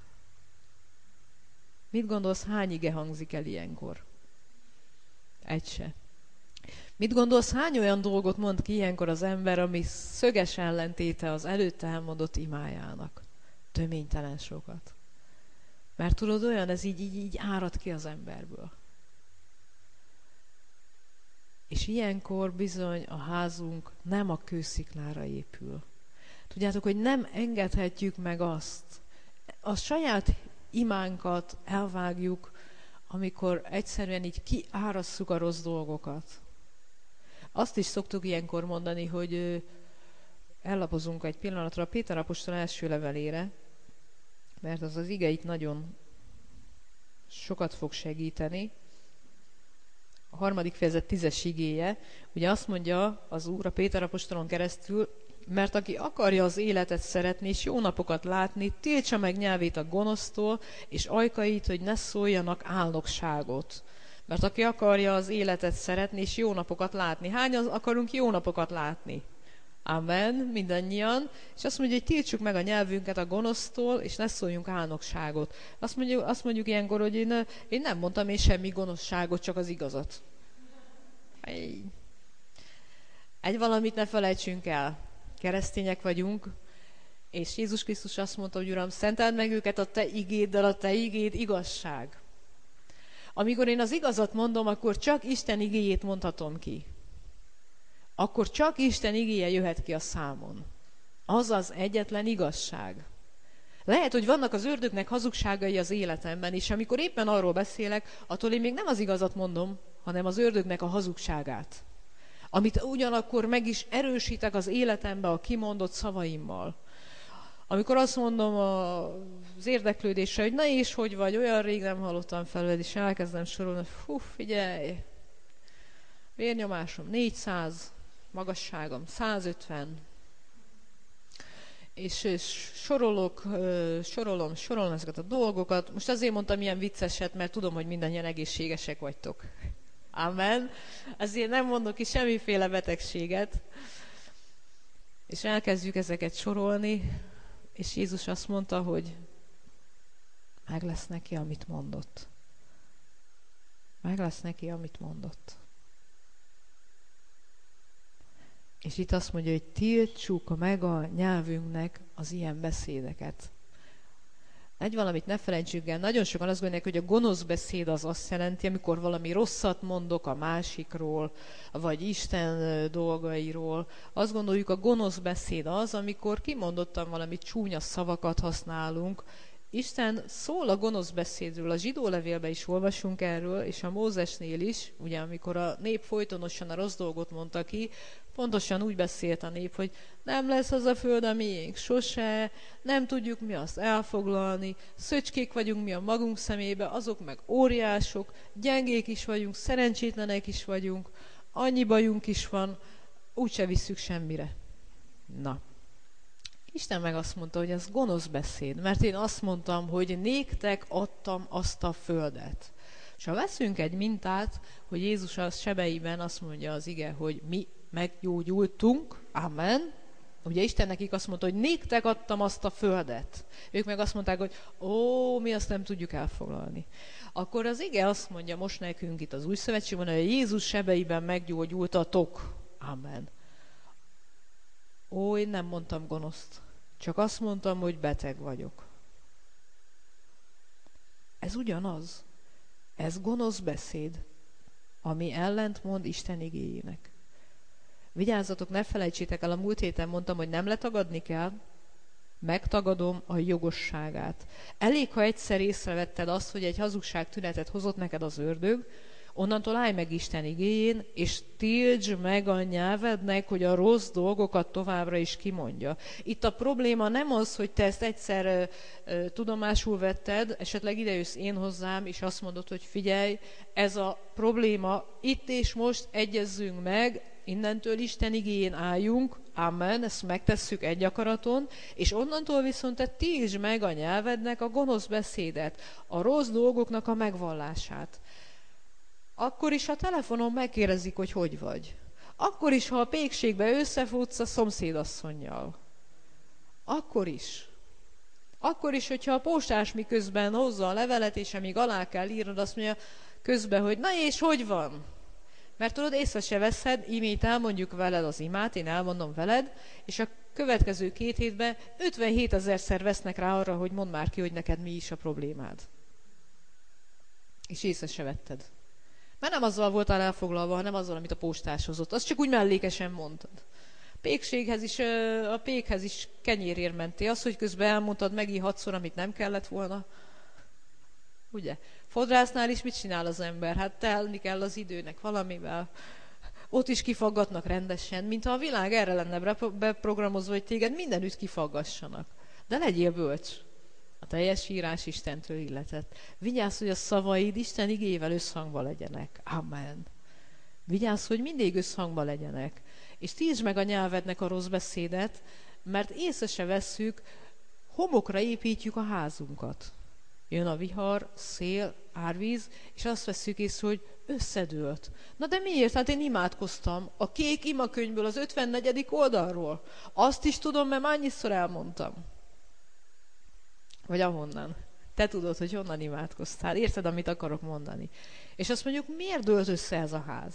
Mit gondolsz, hány ige hangzik el ilyenkor? Egy se. Mit gondolsz, hány olyan dolgot mond ki ilyenkor az ember, ami szöges ellentéte az előtte elmondott imájának? Töménytelen sokat. Mert tudod, olyan, ez így, így, így árad ki az emberből. És ilyenkor bizony a házunk nem a kősziklára épül. Tudjátok, hogy nem engedhetjük meg azt, a saját imánkat elvágjuk, amikor egyszerűen így kiárasszuk a rossz dolgokat. Azt is szoktuk ilyenkor mondani, hogy ellapozunk egy pillanatra a Péter apostol első levelére, mert az az ige itt nagyon sokat fog segíteni. A harmadik fejezet tízes igéje, ugye azt mondja az Úr a Péter apostolon keresztül, mert aki akarja az életet szeretni, és jó napokat látni, tiltsa meg nyelvét a gonosztól, és ajkait, hogy ne szóljanak álnokságot. Mert aki akarja az életet szeretni, és jó napokat látni. Hányan akarunk jó napokat látni? Amen, mindannyian. És azt mondja, hogy tiltsuk meg a nyelvünket a gonosztól, és ne szóljunk álnokságot. Azt mondjuk, azt mondjuk ilyenkor, hogy én, én nem mondtam én semmi gonoszságot, csak az igazat. Egy, egy valamit ne felejtsünk el. Keresztények vagyunk, és Jézus Krisztus azt mondta, hogy Uram, szenteld meg őket a Te igéddel, a Te igéd igazság. Amikor én az igazat mondom, akkor csak Isten igéjét mondhatom ki. Akkor csak Isten igéje jöhet ki a számon. Az az egyetlen igazság. Lehet, hogy vannak az ördögnek hazugságai az életemben, és amikor éppen arról beszélek, attól én még nem az igazat mondom, hanem az ördögnek a hazugságát. Amit ugyanakkor meg is erősítek az életembe a kimondott szavaimmal. Amikor azt mondom az érdeklődésre, hogy na és hogy vagy, olyan rég nem hallottam felőled, és elkezdem sorolni, hogy fú, figyelj, vérnyomásom négyszáz, magasságom százötven, és, és sorolok, sorolom, sorolom ezeket a dolgokat. Most azért mondtam ilyen vicceset, mert tudom, hogy mindannyian egészségesek vagytok. Amen. Azért nem mondok ki semmiféle betegséget. És elkezdjük ezeket sorolni, és Jézus azt mondta, hogy meg lesz neki, amit mondott. Meg lesz neki, amit mondott. És itt azt mondja, hogy tiltsuk meg a nyelvünknek az ilyen beszédeket. Egy valamit ne felejtsük el, nagyon sokan azt gondolják, hogy a gonosz beszéd az azt jelenti, amikor valami rosszat mondok a másikról, vagy Isten dolgairól. Azt gondoljuk, a gonosz beszéd az, amikor kimondottan valami csúnya szavakat használunk. Isten szól a gonosz beszédről, a zsidó levélben is olvasunk erről, és a Mózesnél is, ugye amikor a nép folytonosan a rossz dolgot mondta ki, pontosan úgy beszélt a nép, hogy nem lesz az a föld a miénk sose, nem tudjuk mi azt elfoglalni, szöcskék vagyunk mi a magunk szemébe, azok meg óriások, gyengék is vagyunk, szerencsétlenek is vagyunk, annyi bajunk is van, úgyse visszük semmire. Na. Isten meg azt mondta, hogy ez gonosz beszéd, mert én azt mondtam, hogy néktek adtam azt a földet. És ha veszünk egy mintát, hogy Jézus a sebeiben azt mondja az ige, hogy mi meggyógyultunk, amen. Ugye Isten nekik azt mondta, hogy néktek adtam azt a földet. Ők meg azt mondták, hogy ó, mi azt nem tudjuk elfoglalni. Akkor az ige azt mondja most nekünk itt az új szövetségben, hogy Jézus sebeiben meggyógyultatok, amen. Ó, én nem mondtam gonoszt. Csak azt mondtam, hogy beteg vagyok. Ez ugyanaz. Ez gonosz beszéd, ami ellentmond Isten igéjének. Vigyázzatok, ne felejtsétek el, a múlt héten mondtam, hogy nem letagadni kell, megtagadom a jogosságát. Elég, ha egyszer észrevetted azt, hogy egy hazugság tünetet hozott neked az ördög, onnantól állj meg Isten igéjén, és tiltsd meg a nyelvednek, hogy a rossz dolgokat továbbra is kimondja. Itt a probléma nem az, hogy te ezt egyszer e, e, tudomásul vetted, esetleg idejössz én hozzám, és azt mondod, hogy figyelj, ez a probléma, itt és most egyezzünk meg, innentől Isten igéjén álljunk, amen, ezt megtesszük egy akaraton, és onnantól viszont te tiltsd meg a nyelvednek a gonosz beszédet, a rossz dolgoknak a megvallását. Akkor is, ha telefonon megkérdezik, hogy hogy vagy. Akkor is, ha a pékségbe összefutsz a szomszédasszonnyal. Akkor is. Akkor is, hogyha a postás miközben hozza a levelet, és amíg alá kell írnod, azt mondja közben, hogy na és hogy van? Mert tudod, észre se veszed, imét elmondjuk veled az imát, én elmondom veled, és a következő két hétben ötvenhét ezerszer vesznek rá arra, hogy mondd már ki, hogy neked mi is a problémád. És észre se vetted. Mert nem azzal voltál elfoglalva, hanem azzal, amit a postás hozott. Azt csak úgy mellékesen mondtad. Pékséghez is, a pékhez is kenyérért mentél. Az, hogy közben elmondtad megint hatszor, amit nem kellett volna. Ugye? Fodrásznál is mit csinál az ember? Hát telni kell az időnek valamivel. Ott is kifaggatnak rendesen, mintha a világ erre lenne beprogramozva, hogy téged mindenütt kifaggassanak. De legyél bölcs. A teljes írás Istentől illetett. Vigyázz, hogy a szavaid Isten igével összhangban legyenek. Amen. Vigyázz, hogy mindig összhangban legyenek. És tiltsd meg a nyelvednek a rossz beszédet, mert észre se vesszük, homokra építjük a házunkat. Jön a vihar, szél, árvíz, és azt vesszük észre, hogy összedőlt. Na de miért? Hát én imádkoztam. A kék imakönyvből az ötvennegyedik oldalról. Azt is tudom, mert annyiszor elmondtam. Vagy ahonnan. Te tudod, hogy honnan imádkoztál. Érted, amit akarok mondani. És azt mondjuk, miért dőlt össze ez a ház?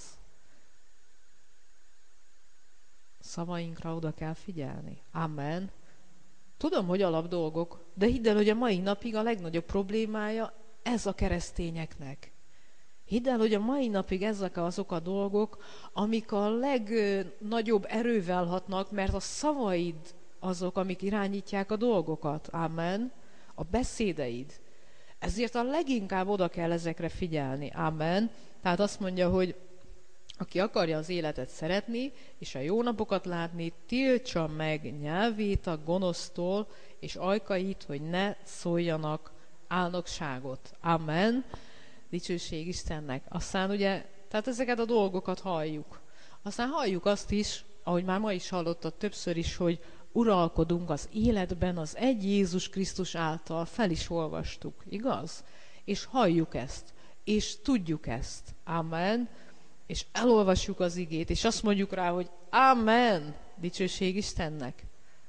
Szavainkra oda kell figyelni. Amen. Tudom, hogy alap dolgok, de hidd el, hogy a mai napig a legnagyobb problémája ez a keresztényeknek. Hidd el, hogy a mai napig ezek azok a dolgok, amik a legnagyobb erővel hatnak, mert a szavaid azok, amik irányítják a dolgokat. Amen. A beszédeid. Ezért a leginkább oda kell ezekre figyelni. Amen. Tehát azt mondja, hogy Aki akarja az életet szeretni, és a jó napokat látni, tiltsa meg nyelvét a gonosztól, és ajkait, hogy ne szóljanak álnokságot. Amen. Dicsőség Istennek. Aztán ugye, tehát ezeket a dolgokat halljuk. Aztán halljuk azt is, ahogy már ma is hallottad többször is, hogy uralkodunk az életben az egy Jézus Krisztus által, fel is olvastuk, igaz? És halljuk ezt, és tudjuk ezt. Amen. És elolvassuk az igét, és azt mondjuk rá, hogy Amen, dicsőség Istennek.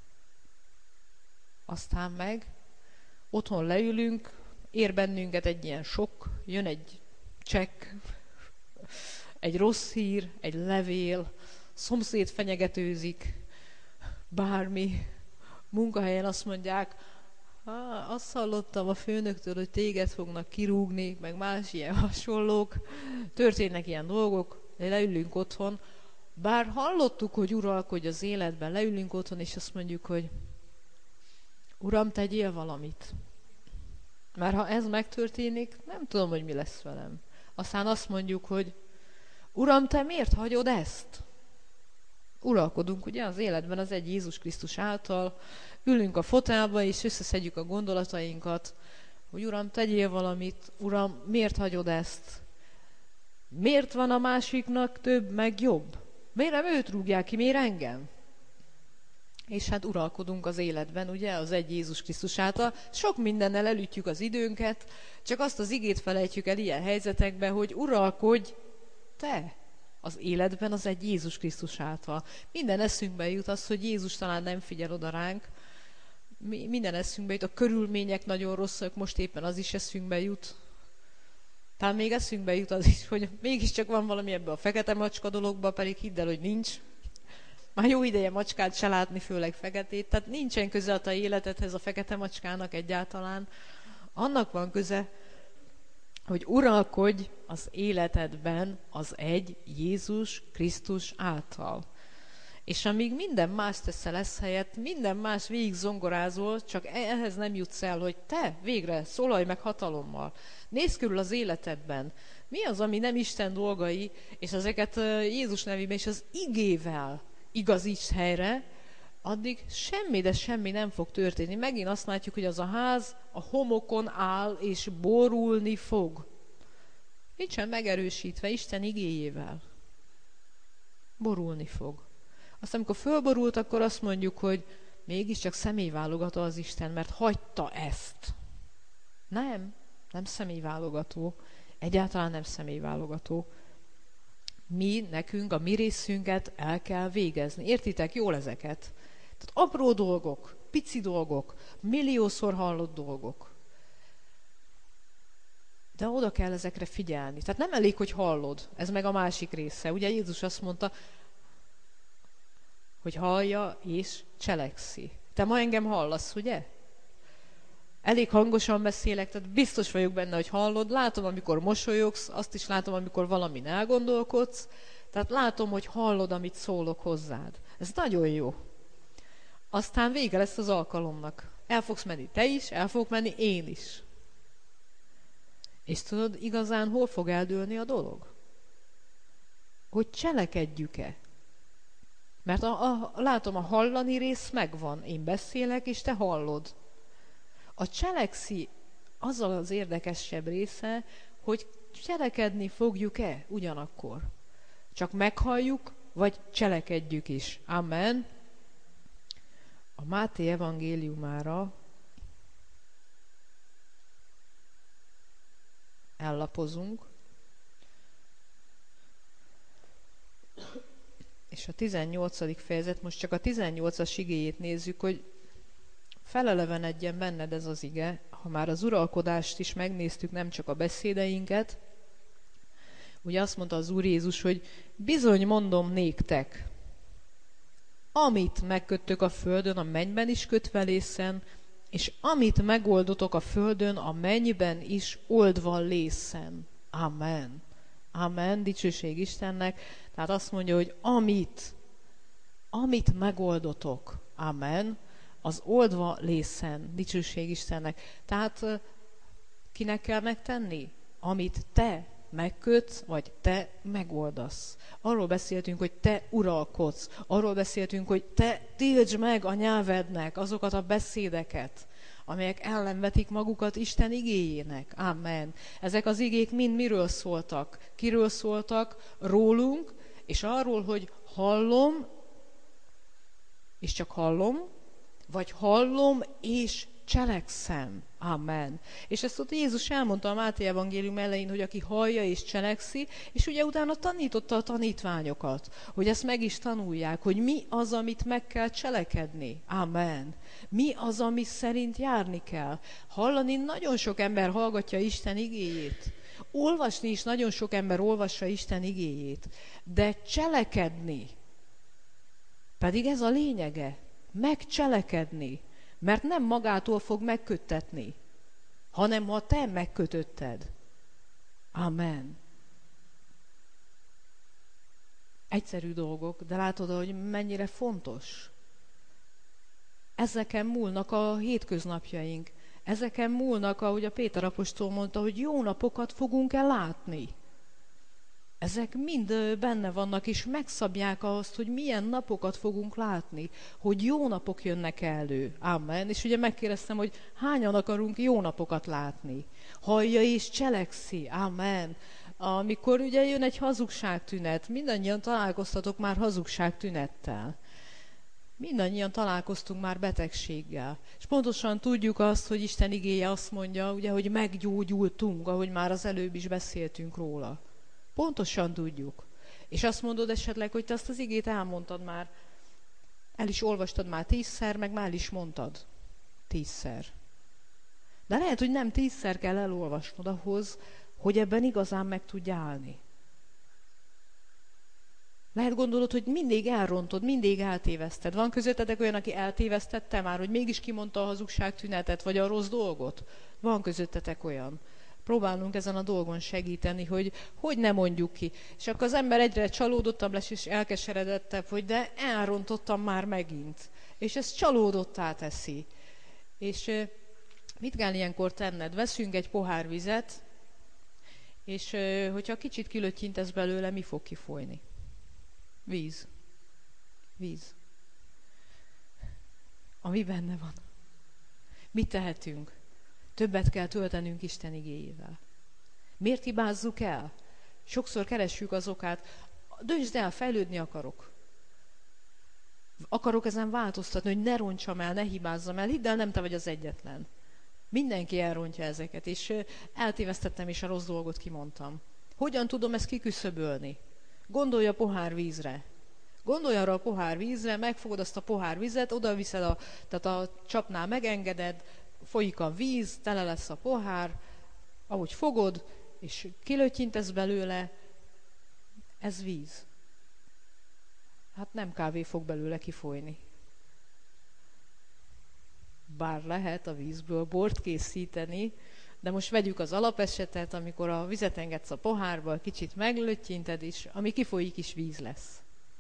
Aztán meg otthon leülünk, ér bennünket egy ilyen sok, jön egy csekk, egy rossz hír, egy levél, szomszéd fenyegetőzik, bármi, munkahelyen azt mondják, azt hallottam a főnöktől, hogy téged fognak kirúgni, meg más ilyen hasonlók, történnek ilyen dolgok, leülünk otthon, bár hallottuk, hogy uralkodj az életben, leülünk otthon, és azt mondjuk, hogy Uram, tegyél valamit. Mert ha ez megtörténik, nem tudom, hogy mi lesz velem. Aztán azt mondjuk, hogy Uram, te miért hagyod ezt? Uralkodunk ugye az életben az egy Jézus Krisztus által, ülünk a fotelba, és összeszedjük a gondolatainkat, hogy Uram, tegyél valamit, Uram, miért hagyod ezt? Miért van a másiknak több, meg jobb? Miért nem őt rúgják ki, miért engem? És hát uralkodunk az életben, ugye, az egy Jézus Krisztus által. Sok mindennel elütjük az időnket, csak azt az igét felejtjük el ilyen helyzetekben, hogy uralkodj te az életben az egy Jézus Krisztus által. Minden eszünkbe jut az, hogy Jézus talán nem figyel oda ránk. Minden eszünkbe jut, a körülmények nagyon rosszak, most éppen az is eszünkbe jut. Talán még eszünkbe jut az is, hogy mégiscsak van valami ebbe a fekete macska dologba, pedig hidd el, hogy nincs. Már jó ideje macskát se látni, főleg feketét. Tehát nincsen köze a te életedhez a fekete macskának egyáltalán. Annak van köze, hogy uralkodj az életedben az egy Jézus Krisztus által. És amíg minden más teszel lesz helyett, minden más végig zongorázol, csak ehhez nem jutsz el, hogy te végre szólalj meg hatalommal. Nézz körül az életedben. Mi az, ami nem Isten dolgai, és ezeket Jézus nevében és az igével igazíts helyre, addig semmi, de semmi nem fog történni. Megint azt látjuk, hogy az a ház a homokon áll, és borulni fog. Nincsen megerősítve Isten igéjével. Borulni fog. Aztán, amikor fölborult, akkor azt mondjuk, hogy mégiscsak személyválogató az Isten, mert hagyta ezt. Nem, nem személyválogató. Egyáltalán nem személyválogató. Mi, nekünk, a mi részünket el kell végezni. Értitek jól ezeket? Tehát apró dolgok, pici dolgok, milliószor hallott dolgok. De oda kell ezekre figyelni. Tehát nem elég, hogy hallod. Ez meg a másik része. Ugye Jézus azt mondta, hogy hallja és cselekszi. Te ma engem hallasz, ugye? Elég hangosan beszélek, tehát biztos vagyok benne, hogy hallod. Látom, amikor mosolyogsz, azt is látom, amikor valamin elgondolkodsz. Tehát látom, hogy hallod, amit szólok hozzád. Ez nagyon jó. Aztán vége lesz az alkalomnak. El fogsz menni te is, el fogok menni én is. És tudod, igazán hol fog eldőlni a dolog? Hogy cselekedjük-e? Mert a, a, látom, a hallani rész megvan. Én beszélek, és te hallod. A cselekszi az az érdekesebb része, hogy cselekedni fogjuk-e ugyanakkor. Csak meghalljuk, vagy cselekedjük is. Amen. A Máté evangéliumára ellapozunk, és a tizennyolcadik fejezet, most csak a tizennyolcas igéjét nézzük, hogy felelevenedjen benned ez az ige, ha már az uralkodást is megnéztük, nem csak a beszédeinket. Ugye azt mondta az Úr Jézus, hogy bizony mondom néktek, amit megköttök a földön, a mennyben is kötve lészen, és amit megoldotok a földön, a mennyben is oldva lészen. Amen. Amen, dicsőség Istennek. Tehát azt mondja, hogy amit, amit megoldotok, amen, az oldva lészen, dicsőség Istennek. Tehát kinek kell megtenni? Amit te megkötsz, vagy te megoldasz. Arról beszéltünk, hogy te uralkodsz. Arról beszéltünk, hogy te tiltsd meg a nyelvednek azokat a beszédeket, amelyek ellenvetik magukat Isten igéjének. Amen. Ezek az igék mind miről szóltak? Kiről szóltak? Rólunk, és arról, hogy hallom, és csak hallom, vagy hallom, és cselekszem. Amen. És ezt ott Jézus elmondta a Máté evangélium elején, hogy aki hallja és cselekszi, és ugye utána tanította a tanítványokat, hogy ezt meg is tanulják, hogy mi az, amit meg kell cselekedni. Amen. Mi az, ami szerint járni kell. Hallani nagyon sok ember hallgatja Isten igéjét. Olvasni is nagyon sok ember olvassa Isten igéjét. De cselekedni, pedig ez a lényege, megcselekedni. Mert nem magától fog megköttetni, hanem ha te megkötötted. Amen. Egyszerű dolgok, de látod, hogy mennyire fontos. Ezeken múlnak a hétköznapjaink. Ezeken múlnak, ahogy a Péter apostol mondta, hogy jó napokat fogunk-e látni. Ezek mind benne vannak, és megszabják azt, hogy milyen napokat fogunk látni, hogy jó napok jönnek elő. Amen. És ugye megkérdeztem, hogy hányan akarunk jó napokat látni. Hallja és cselekszi. Amen. Amikor ugye jön egy hazugságtünet, mindannyian találkoztatok már hazugságtünettel. Mindannyian találkoztunk már betegséggel. És pontosan tudjuk azt, hogy Isten igéje azt mondja, ugye, hogy meggyógyultunk, ahogy már az előbb is beszéltünk róla. Pontosan tudjuk. És azt mondod esetleg, hogy te azt az igét elmondtad már, el is olvastad már tízszer, meg már is mondtad tízszer. De lehet, hogy nem tízszer kell elolvasnod ahhoz, hogy ebben igazán meg tudj állni. Lehet gondolod, hogy mindig elrontod, mindig eltéveszted. Van közöttetek olyan, aki eltévesztette már, hogy mégis kimondta a hazugságtünetet, vagy a rossz dolgot? Van közöttetek olyan. Próbálunk ezen a dolgon segíteni, hogy hogy ne mondjuk ki. És akkor az ember egyre csalódottabb lesz, és elkeseredettebb, hogy de elrontottam már megint. És ez csalódottá teszi. És mit kell ilyenkor tenned? Veszünk egy pohár vizet, és hogyha kicsit kilöttyintesz belőle, mi fog kifolyni? Víz. Víz. Ami benne van. Mit tehetünk? Többet kell töltenünk Isten igéjével. Miért hibázzuk el? Sokszor keressük az okát. Döntsd el, fejlődni akarok. Akarok ezen változtatni, hogy ne rontsam el, ne hibázzam el. Hidd el, nem te vagy az egyetlen. Mindenki elrontja ezeket, és eltévesztettem, és a rossz dolgot kimondtam. Hogyan tudom ezt kiküszöbölni? Gondolj a pohár vízre. Gondolj arra a pohár vízre, megfogod azt a pohár vizet, oda viszed, a, tehát a csapnál megengeded, folyik a víz, tele lesz a pohár, ahogy fogod, és kilöttyintesz belőle, ez víz. Hát nem kávé fog belőle kifolyni. Bár lehet a vízből bort készíteni, de most vegyük az alapesetet, amikor a vizet engedsz a pohárba, kicsit meglöttyinted is, ami kifolyik is víz lesz.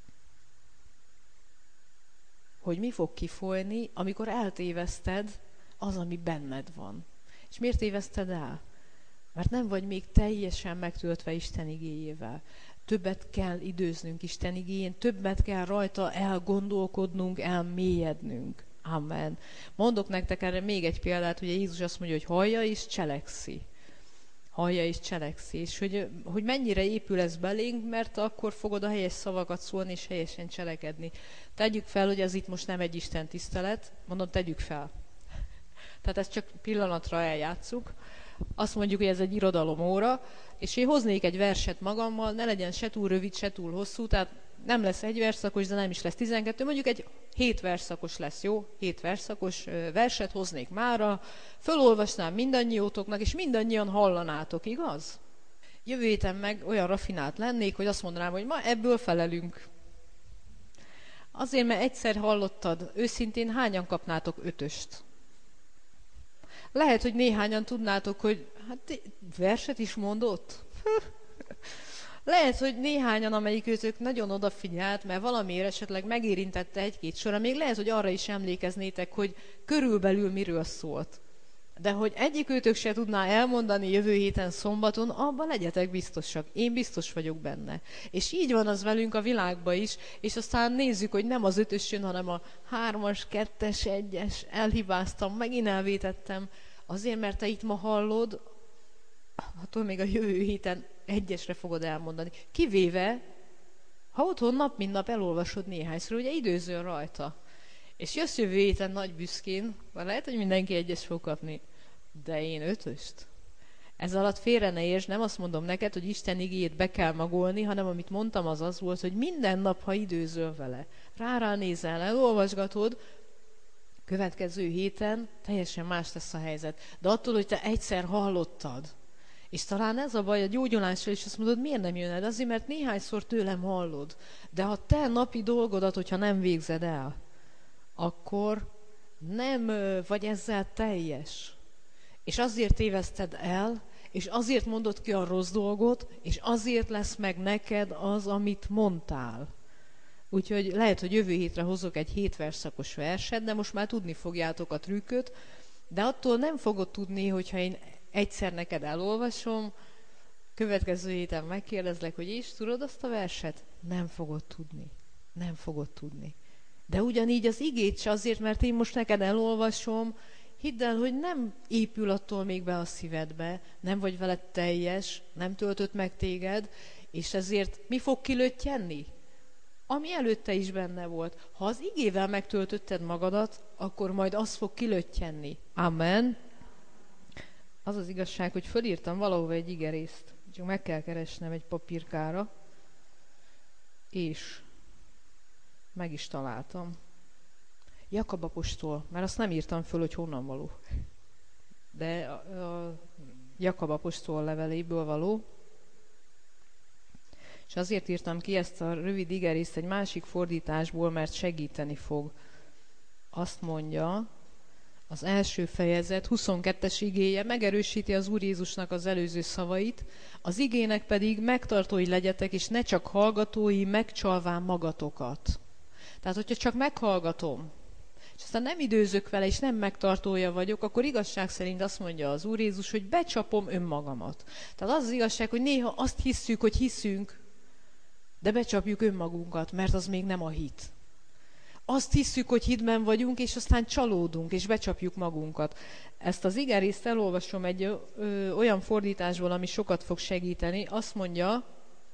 Hogy mi fog kifolyni, amikor eltéveszted az, ami benned van. És miért téveszted el? Mert nem vagy még teljesen megtöltve Isten igéjével. Többet kell időznünk Isten igéjén, többet kell rajta elgondolkodnunk, elmélyednünk. Amen. Mondok nektek erre még egy példát, ugye Jézus azt mondja, hogy hallja és cselekszi. Hallja és cselekszi. És hogy, hogy mennyire épül ez belénk, mert akkor fogod a helyes szavakat szólni és helyesen cselekedni. Tegyük fel, hogy ez itt most nem egy Isten tisztelet, mondom, tegyük fel. Tehát ezt csak pillanatra eljátszuk. Azt mondjuk, hogy ez egy irodalomóra, és én hoznék egy verset magammal, ne legyen se túl rövid, se túl hosszú, tehát nem lesz egy versszakos, de nem is lesz tizenkettő, mondjuk egy hét versszakos lesz, jó? Hét versszakos verset hoznék mára, fölolvasnám mindannyiótoknak, és mindannyian hallanátok, igaz? Jövő héten meg olyan rafinált lennék, hogy azt mondanám, hogy ma ebből felelünk. Azért, mert egyszer hallottad, őszintén hányan kapnátok ötöst? Lehet, hogy néhányan tudnátok, hogy hát verset is mondott. Lehet, hogy néhányan, amelyik őtök nagyon odafigyelt, mert valamiért esetleg megérintette egy-két sora, még lehet, hogy arra is emlékeznétek, hogy körülbelül miről szólt. De hogy egyikőtök se tudná elmondani jövő héten szombaton, abban legyetek biztosak. Én biztos vagyok benne. És így van az velünk a világban is, és aztán nézzük, hogy nem az ötös jön, hanem a hármas, kettes, egyes, elhibáztam, megint elvétettem. Azért, mert te itt ma hallod, attól még a jövő héten egyesre fogod elmondani. Kivéve, ha otthon nap mint nap elolvasod néhányszor, ugye időzön rajta. És jössz jövő héten nagy büszkén, vagy lehet, hogy mindenki egyes fog kapni, de én ötöst. Ez alatt félre ne értsd, nem azt mondom neked, hogy Isten igéjét be kell magolni, hanem amit mondtam, az az volt, hogy minden nap, ha időzöl vele, rá-rá nézel, elolvasgatod, következő héten teljesen más lesz a helyzet. De attól, hogy te egyszer hallottad, és talán ez a baj a gyógyulással, és azt mondod, miért nem jön el? Azért, mert néhányszor tőlem hallod. De ha te napi dolgodat, hogyha nem végzed el, akkor nem vagy ezzel teljes. És azért téveszted el, és azért mondod ki a rossz dolgot, és azért lesz meg neked az, amit mondtál. Úgyhogy lehet, hogy jövő hétre hozok egy hét versszakos verset, de most már tudni fogjátok a trükköt, de attól nem fogod tudni, hogyha én egyszer neked elolvasom, következő héten megkérdezlek, hogy és tudod azt a verset? Nem fogod tudni. Nem fogod tudni. De ugyanígy az igét se azért, mert én most neked elolvasom, hidd el, hogy nem épül attól még be a szívedbe, nem vagy veled teljes, nem töltött meg téged, és ezért mi fog kilöttyenni? Ami előtte is benne volt. Ha az igével megtöltötted magadat, akkor majd az fog kilöttyenni. Amen. Az az igazság, hogy fölírtam valahova egy igerészt, csak meg kell keresnem egy papírkára, és meg is találtam. Jakab apostol, mert azt nem írtam föl, hogy honnan való. De a, a Jakab apostol leveléből való. És azért írtam ki ezt a rövid igerészt egy másik fordításból, mert segíteni fog. Azt mondja, az első fejezet, huszonkettes igéje megerősíti az Úr Jézusnak az előző szavait, az igének pedig megtartói legyetek, és ne csak hallgatói, megcsalván magatokat. Tehát, hogyha csak meghallgatom, és aztán nem időzök vele, és nem megtartója vagyok, akkor igazság szerint azt mondja az Úr Jézus, hogy becsapom önmagamat. Tehát az az igazság, hogy néha azt hisszük, hogy hiszünk, de becsapjuk önmagunkat, mert az még nem a hit. Azt hisszük, hogy hitben vagyunk, és aztán csalódunk, és becsapjuk magunkat. Ezt az igerészt elolvasom egy ö, ö, olyan fordításból, ami sokat fog segíteni. Azt mondja,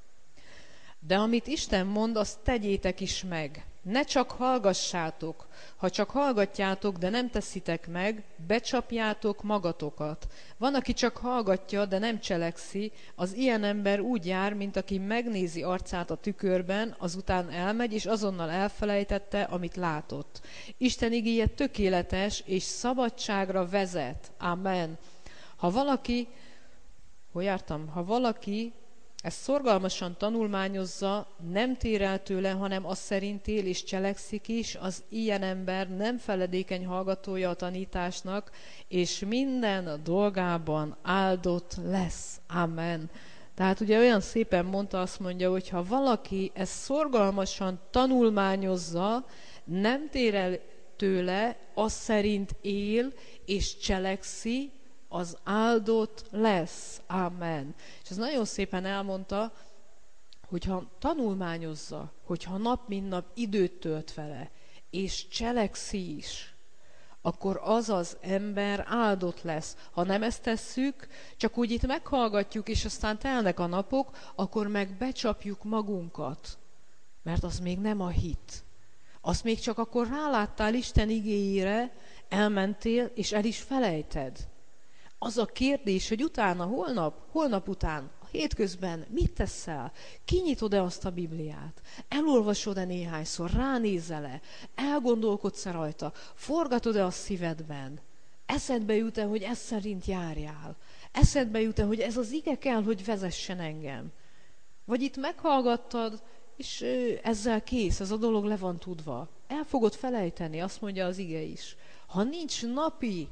de amit Isten mond, azt tegyétek is meg. Ne csak hallgassátok. Ha csak hallgatjátok, de nem teszitek meg, becsapjátok magatokat. Van, aki csak hallgatja, de nem cselekszi, az ilyen ember úgy jár, mint aki megnézi arcát a tükörben, azután elmegy, és azonnal elfelejtette, amit látott. Isten igéje tökéletes, és szabadságra vezet. Amen. Ha valaki, hogy jártam? Ha valaki ezt szorgalmasan tanulmányozza, nem tér el tőle, hanem az szerint él és cselekszik is, az ilyen ember nem feledékeny hallgatója a tanításnak, és minden dolgában áldott lesz. Amen. Tehát ugye olyan szépen mondta, azt mondja, hogy ha valaki ezt szorgalmasan tanulmányozza, nem tér el tőle, az szerint él és cselekszi, az áldott lesz. Amen. És ez nagyon szépen elmondta, hogyha tanulmányozza, hogyha nap mint nap időt tölt vele, és cselekszi is, akkor az az ember áldott lesz. Ha nem ezt tesszük, csak úgy itt meghallgatjuk, és aztán telnek a napok, akkor meg becsapjuk magunkat. Mert az még nem a hit. Azt még csak akkor ráláttál Isten igéjére, elmentél, és el is felejted. Az a kérdés, hogy utána, holnap, holnap után, a hétközben mit teszel? Kinyitod-e azt a Bibliát? Elolvasod-e néhányszor? Ránézel-e? Elgondolkodsz-e rajta? Forgatod-e a szívedben? Eszedbe jut-e, hogy ez szerint járjál? Eszedbe jut-e, hogy ez az ige kell, hogy vezessen engem? Vagy itt meghallgattad, és ezzel kész, ez a dolog le van tudva. El fogod felejteni, azt mondja az ige is. Ha nincs napi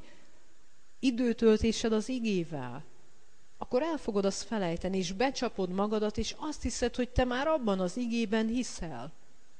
időtöltésed az igével, akkor el fogod azt felejteni, és becsapod magadat, és azt hiszed, hogy te már abban az igében hiszel.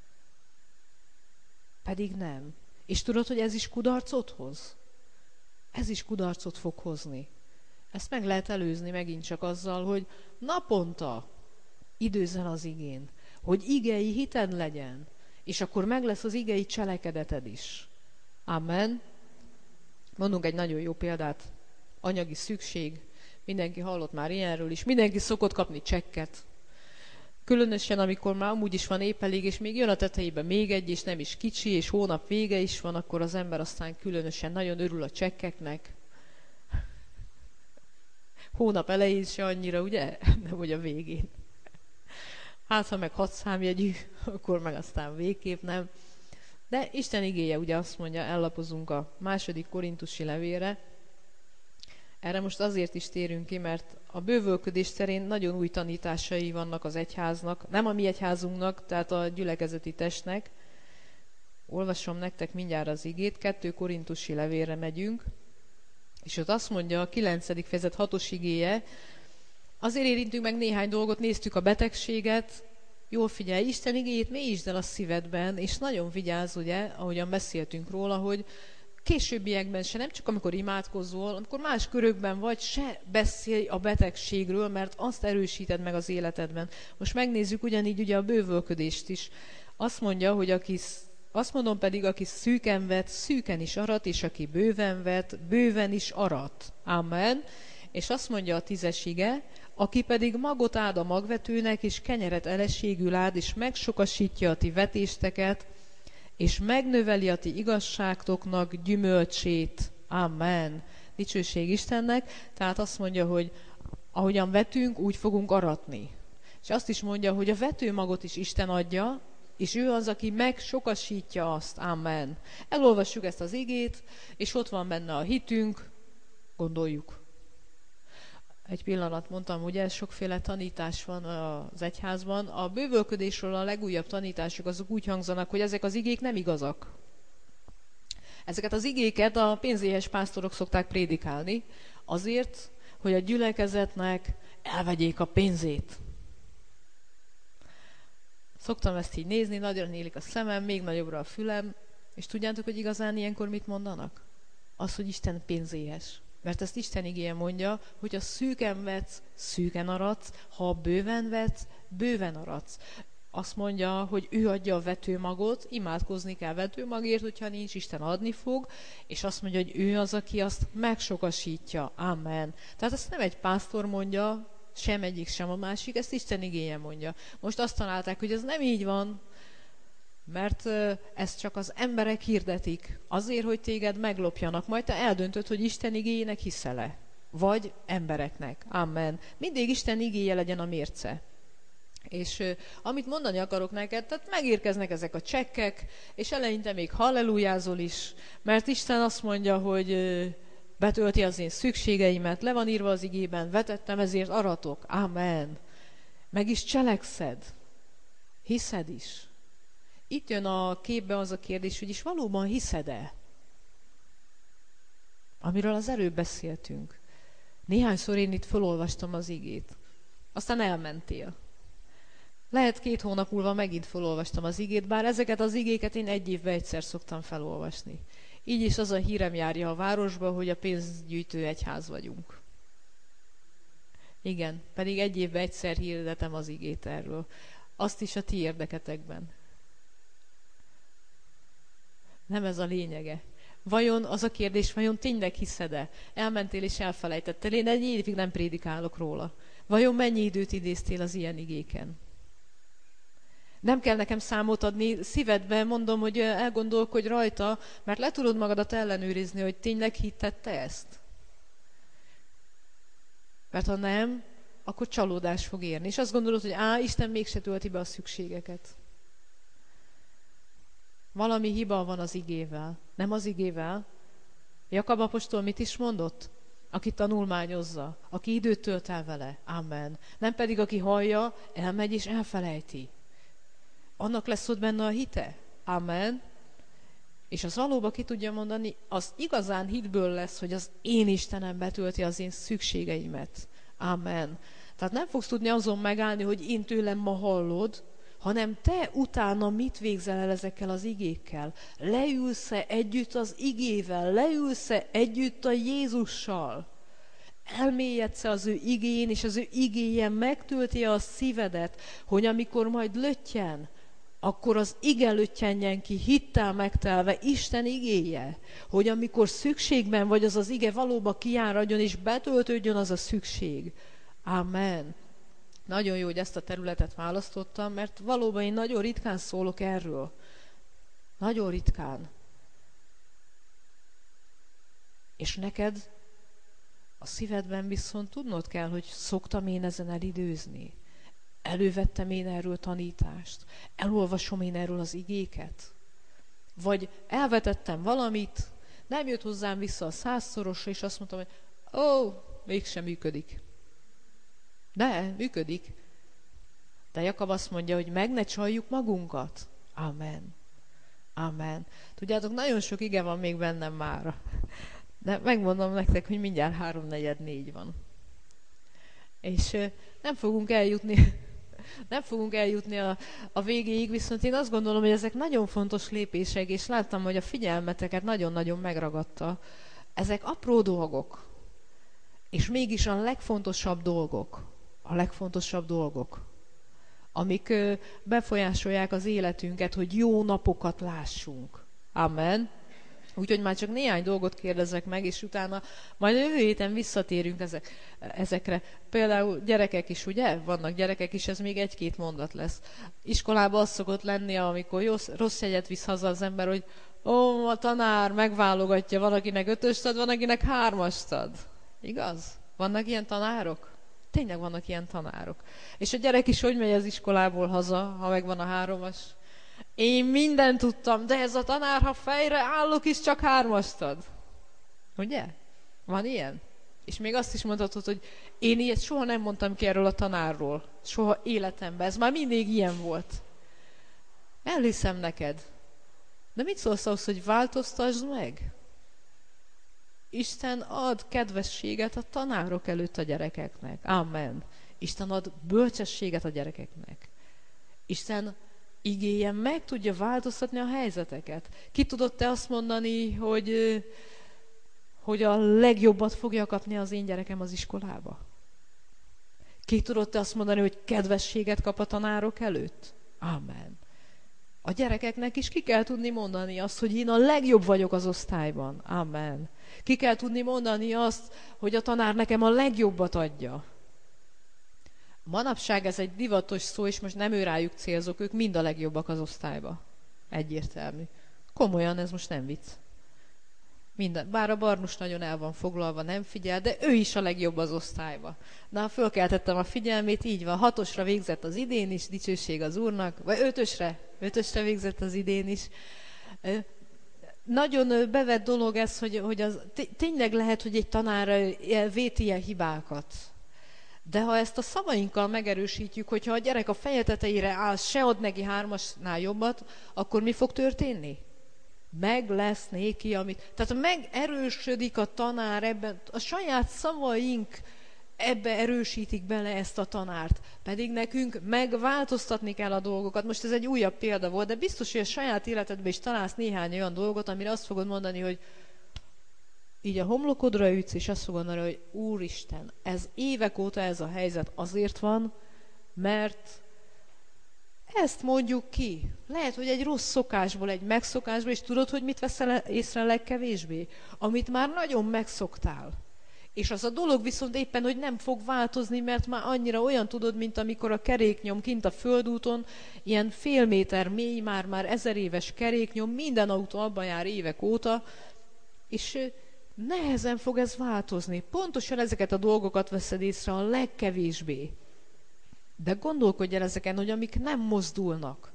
Pedig nem. És tudod, hogy ez is kudarcot hoz? ez is kudarcot fog hozni. Ezt meg lehet előzni megint csak azzal, hogy naponta időzel az igén, hogy igei hited legyen, és akkor meg lesz az igei cselekedeted is. Amen. Mondunk egy nagyon jó példát. Anyagi szükség. Mindenki hallott már ilyenről is. Mindenki szokott kapni csekket. Különösen, amikor már amúgy is van épp elég, és még jön a tetejébe még egy, és nem is kicsi, és hónap vége is van, akkor az ember aztán különösen nagyon örül a csekkeknek. Hónap elején se annyira, ugye? Nem, hogy a végén. Hát, ha meg hat számjegyű, akkor meg aztán végképp nem. De Isten igéje ugye azt mondja, ellapozunk a második korintusi levélre. Erre most azért is térünk ki, mert a bővölködés terén nagyon új tanításai vannak az egyháznak, nem a mi egyházunknak, tehát a gyülekezeti testnek. Olvasom nektek mindjárt az igét, kettő korintusi levélre megyünk, és ott azt mondja a kilencedik fejezet hatos igéje, azért érintünk meg néhány dolgot, néztük a betegséget, jól figyelj, Isten igéjét mélyítsd el a szívedben, és nagyon vigyázz, ugye, ahogyan beszéltünk róla, hogy későbbiekben se, nem csak amikor imádkozol, amikor más körökben vagy, se beszélj a betegségről, mert azt erősíted meg az életedben. Most megnézzük ugyanígy ugye a bővölködést is. Azt mondja, hogy aki, azt mondom pedig, aki szűken vet, szűken is arat, és aki bőven vet, bőven is arat. Amen. És azt mondja a tízes ige, aki pedig magot áld a magvetőnek, és kenyeret eleségül áld, és megsokasítja a ti vetésteket, és megnöveli a ti igazságtoknak gyümölcsét. Amen. Dicsőség Istennek. Tehát azt mondja, hogy ahogyan vetünk, úgy fogunk aratni. És azt is mondja, hogy a vetőmagot is Isten adja, és ő az, aki megsokasítja azt. Amen. Elolvassuk ezt az igét, és ott van benne a hitünk, gondoljuk. Egy pillanat mondtam, ugye sokféle tanítás van az egyházban. A bővölködésről a legújabb tanítások azok úgy hangzanak, hogy ezek az igék nem igazak. Ezeket az igéket a pénzéhes pásztorok szokták prédikálni, azért, hogy a gyülekezetnek elvegyék a pénzét. Szoktam ezt így nézni, nagyra nyílik a szemem, még nagyobbra a fülem, és tudjátok, hogy igazán ilyenkor mit mondanak? Az, hogy Isten pénzéhes. Mert ezt Isten igéje mondja, hogy ha szűken vetsz, szűken aratsz, ha bőven vetsz, bőven aratsz. Azt mondja, hogy ő adja a vetőmagot, imádkozni kell vetőmagért, hogyha nincs, Isten adni fog, és azt mondja, hogy ő az, aki azt megsokasítja. Amen. Tehát ezt nem egy pásztor mondja, sem egyik, sem a másik, ezt Isten igéje mondja. Most azt találták, hogy ez nem így van, mert ezt csak az emberek hirdetik, azért, hogy téged meglopjanak, majd te eldöntöd, hogy Isten igéjének hiszel-e, vagy embereknek. Amen. Mindig Isten igéje legyen a mérce. És uh, amit mondani akarok neked, tehát megérkeznek ezek a csekkek, és eleinte még hallelujázol is, mert Isten azt mondja, hogy uh, betölti az én szükségeimet, le van írva az igében, vetettem, ezért aratok. Amen. Meg is cselekszed. Hiszed is. Itt jön a képbe az a kérdés, hogy is valóban hiszed-e? Amiről az előbb beszéltünk. Néhányszor én itt felolvastam az igét. Aztán elmentél. Lehet két hónap múlva megint felolvastam az igét, bár ezeket az igéket én egy évben egyszer szoktam felolvasni. Így is az a hírem járja a városba, hogy a pénzgyűjtő egyház vagyunk. Igen, pedig egy évben egyszer hirdetem az igét erről. Azt is a ti érdeketekben. Nem ez a lényege. Vajon az a kérdés, vajon tényleg hiszed-e? Elmentél és elfelejtettél. Én egy évig nem prédikálok róla. Vajon mennyi időt idéztél az ilyen igéken? Nem kell nekem számot adni, szívedben mondom, hogy elgondolkodj rajta, mert le tudod magadat ellenőrizni, hogy tényleg hitted te ezt. Mert ha nem, akkor csalódás fog érni. És azt gondolod, hogy á, Isten mégse tölti be a szükségeket. Valami hiba van az igével. Nem az igével. Jakab apostol mit is mondott? Aki tanulmányozza, aki időt tölt el vele. Amen. Nem pedig aki hallja, elmegy és elfelejti. Annak lesz ott benne a hite. Amen. És az valóban ki tudja mondani, az igazán hitből lesz, hogy az én Istenem betölti az én szükségeimet. Amen. Tehát nem fogsz tudni azon megállni, hogy én tőlem ma hallod, hanem te utána mit végzel el ezekkel az igékkel? Leülsz-e együtt az igével? Leülsz-e együtt a Jézussal? Elmélyedsz-e az ő igén, és az ő igéje megtölti a szívedet, hogy amikor majd löttyen, akkor az ige löttyenjen ki hittel megtelve Isten igéje, hogy amikor szükségben vagy, az az ige valóban kiáradjon, és betöltődjön az a szükség. Amen. Nagyon jó, hogy ezt a területet választottam, mert valóban én nagyon ritkán szólok erről. Nagyon ritkán. És neked a szívedben viszont tudnod kell, hogy szoktam én ezen elidőzni. Elővettem én erről tanítást. Elolvasom én erről az igéket. Vagy elvetettem valamit, nem jött hozzám vissza a százszorosra, és azt mondtam, hogy ó, mégsem működik. De, működik. De Jakab azt mondja, hogy meg ne csaljuk magunkat. Amen. Amen. Tudjátok, nagyon sok ige van még bennem mára. De megmondom nektek, hogy mindjárt háromnegyed négy van. És uh, nem fogunk eljutni, nem fogunk eljutni a, a végéig, viszont én azt gondolom, hogy ezek nagyon fontos lépések, és láttam, hogy a figyelmeteket nagyon-nagyon megragadta. Ezek apró dolgok, és mégis a legfontosabb dolgok, a legfontosabb dolgok, amik uh, befolyásolják az életünket, hogy jó napokat lássunk. Amen. Úgyhogy már csak néhány dolgot kérdezek meg, és utána majd jövő héten visszatérünk ezek, ezekre. Például gyerekek is, ugye? Vannak gyerekek is, ez még egy-két mondat lesz. Iskolában az szokott lenni, amikor jó, rossz jegyet visz haza az ember, hogy ó, a tanár megválogatja, van akinek ötöst ad, van akinek hármast ad. Igaz? Vannak ilyen tanárok? Tényleg vannak ilyen tanárok. És a gyerek is hogy megy az iskolából haza, ha megvan a háromas? Én mindent tudtam, de ez a tanár, ha fejre állok is, csak hármast ad. Ugye? Van ilyen? És még azt is mondhatod, hogy én ilyet soha nem mondtam ki erről a tanárról. Soha életemben. Ez már mindig ilyen volt. Elhiszem neked. De mit szólsz ahhoz, hogy változtasd meg? Isten ad kedvességet a tanárok előtt a gyerekeknek. Amen. Isten ad bölcsességet a gyerekeknek. Isten igéje meg tudja változtatni a helyzeteket. Ki tudod te azt mondani, hogy, hogy a legjobbat fogja kapni az én gyerekem az iskolába? Ki tudod te azt mondani, hogy kedvességet kap a tanárok előtt? Amen. A gyerekeknek is ki kell tudni mondani azt, hogy én a legjobb vagyok az osztályban. Amen. Ki kell tudni mondani azt, hogy a tanár nekem a legjobbat adja. Manapság ez egy divatos szó, és most nem ő rájuk célzok, ők mind a legjobbak az osztályba. Egyértelmű. Komolyan, ez most nem vicc. Minden. Bár a Barnus nagyon el van foglalva, nem figyel, de ő is a legjobb az osztályba. Na, fölkeltettem a figyelmét, így van, hatosra végzett az idén is, dicsőség az Úrnak, vagy ötösre, ötösre végzett az idén is. Nagyon bevett dolog ez, hogy, hogy az, tényleg lehet, hogy egy tanár vét ilyen hibákat. De ha ezt a szavainkkal megerősítjük, hogyha a gyerek a feje tetejére áll, se ad neki hármasnál jobbat, akkor mi fog történni? Meg lesz néki, amit... Tehát megerősödik a tanár ebben, a saját szavaink ebbe erősítik bele ezt a tanárt. Pedig nekünk megváltoztatni kell a dolgokat. Most ez egy újabb példa volt, de biztos, hogy a saját életedben is találsz néhány olyan dolgot, amire azt fogod mondani, hogy így a homlokodra ütsz, és azt fogod mondani, hogy Úristen, ez évek óta ez a helyzet azért van, mert ezt mondjuk ki. Lehet, hogy egy rossz szokásból, egy megszokásból, és tudod, hogy mit veszel észre legkevésbé? Amit már nagyon megszoktál. És az a dolog viszont éppen, hogy nem fog változni, mert már annyira olyan tudod, mint amikor a keréknyom kint a földúton, ilyen fél méter mély, már-már ezer éves keréknyom, minden autó abban jár évek óta, és nehezen fog ez változni. Pontosan ezeket a dolgokat veszed észre a legkevésbé. De gondolkodj el ezeken, hogy amik nem mozdulnak,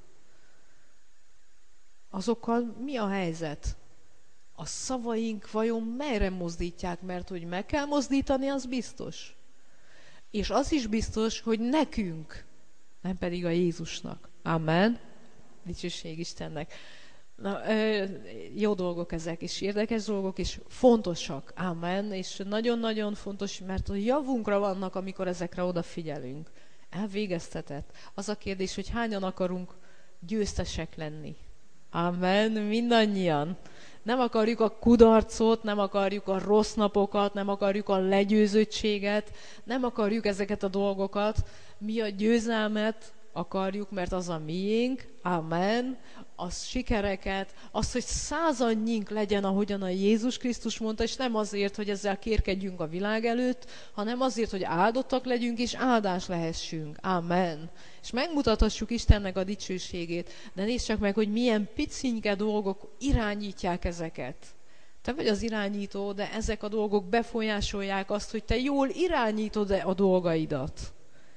azokkal mi a helyzet? A szavaink vajon merre mozdítják? Mert hogy meg kell mozdítani, az biztos. És az is biztos, hogy nekünk, nem pedig a Jézusnak. Amen. Dicsőség Istennek. Na, jó dolgok ezek, és érdekes dolgok, és fontosak. Amen. És nagyon-nagyon fontos, mert a javunkra vannak, amikor ezekre odafigyelünk. elvégeztetett. Az a kérdés, hogy hányan akarunk győztesek lenni. Amen, mindannyian. Nem akarjuk a kudarcot, nem akarjuk a rossz napokat, nem akarjuk a legyőzöttséget, nem akarjuk ezeket a dolgokat. Mi a győzelmet akarjuk, mert az a miénk, amen, az sikereket, az, hogy századnyink legyen, ahogyan a Jézus Krisztus mondta, és nem azért, hogy ezzel kérkedjünk a világ előtt, hanem azért, hogy áldottak legyünk, és áldás lehessünk, amen. És megmutathassuk Istennek a dicsőségét, de nézd csak meg, hogy milyen picinke dolgok irányítják ezeket. Te vagy az irányító, de ezek a dolgok befolyásolják azt, hogy te jól irányítod-e a dolgaidat.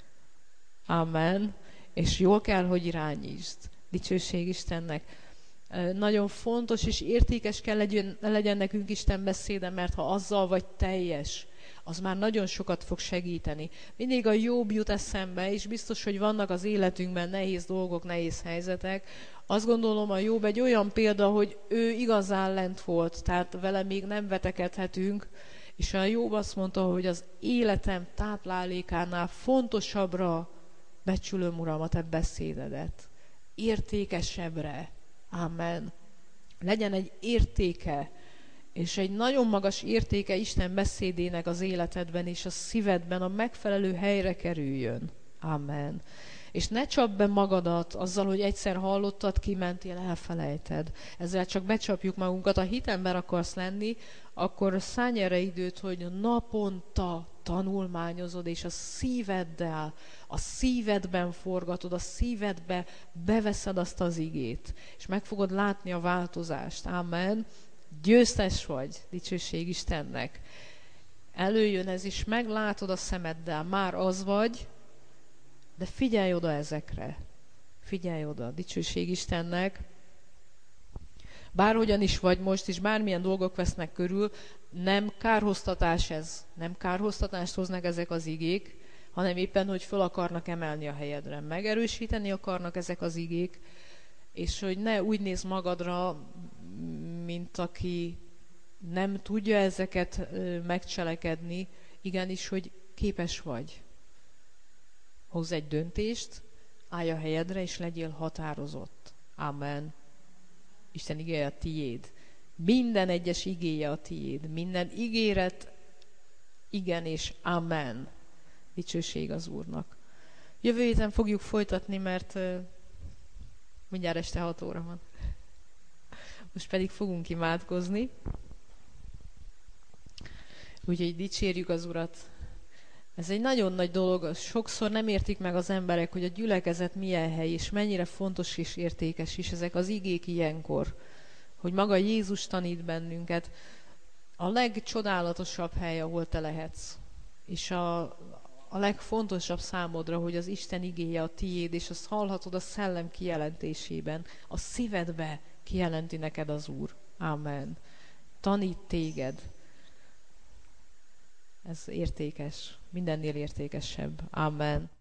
Amen. És jól kell, hogy irányítsd. Dicsőség Istennek. Nagyon fontos és értékes kell legyen, legyen nekünk Isten beszéde, mert ha azzal vagy teljes, az már nagyon sokat fog segíteni. Mindig a Jobb jut eszembe, és biztos, hogy vannak az életünkben nehéz dolgok, nehéz helyzetek. Azt gondolom, a Jobb egy olyan példa, hogy ő igazán lent volt, tehát vele még nem vetekedhetünk, és a Jobb azt mondta, hogy az életem táplálékánál fontosabbra becsülöm, Uram, a te beszédedet. Értékesebbre. Amen. Legyen egy értéke, és egy nagyon magas értéke Isten beszédének az életedben és a szívedben a megfelelő helyre kerüljön. Amen. És ne csapd be magadat azzal, hogy egyszer hallottad, kimentél, elfelejted. Ezzel csak becsapjuk magunkat. Ha hitemben akarsz lenni, akkor szállj erre időt, hogy naponta tanulmányozod, és a szíveddel, a szívedben forgatod, a szívedbe beveszed azt az igét, és meg fogod látni a változást. Amen. Győztes vagy, dicsőség Istennek. Előjön ez is, meglátod a szemeddel, már az vagy, de figyelj oda ezekre. Figyelj oda, dicsőség Istennek. Bárhogyan is vagy most, és bármilyen dolgok vesznek körül, nem kárhoztatás ez. Nem kárhoztatást hoznak ezek az igék, hanem éppen, hogy föl akarnak emelni a helyedre. Megerősíteni akarnak ezek az igék, és hogy ne úgy nézz magadra, mint aki nem tudja ezeket megcselekedni, igenis, hogy képes vagy. Hozz egy döntést, állj a helyedre, és legyél határozott. Amen. Isten igéje a tiéd. Minden egyes igéje a tiéd. Minden ígéret, igen és amen. Dicsőség az Úrnak. Jövő héten fogjuk folytatni, mert uh, mindjárt este hat óra van. Most pedig fogunk imádkozni. Úgyhogy dicsérjük az Urat. Ez egy nagyon nagy dolog. Sokszor nem értik meg az emberek, hogy a gyülekezet milyen hely, és mennyire fontos és értékes is ezek az igék ilyenkor. Hogy maga Jézus tanít bennünket. A legcsodálatosabb hely, ahol te lehetsz. És a, a legfontosabb számodra, hogy az Isten igéje a tiéd, és azt hallhatod a szellem kijelentésében. A szívedbe kijelenti neked az Úr. Amen. Tanít téged. Ez értékes. Mindennél értékesebb. Amen.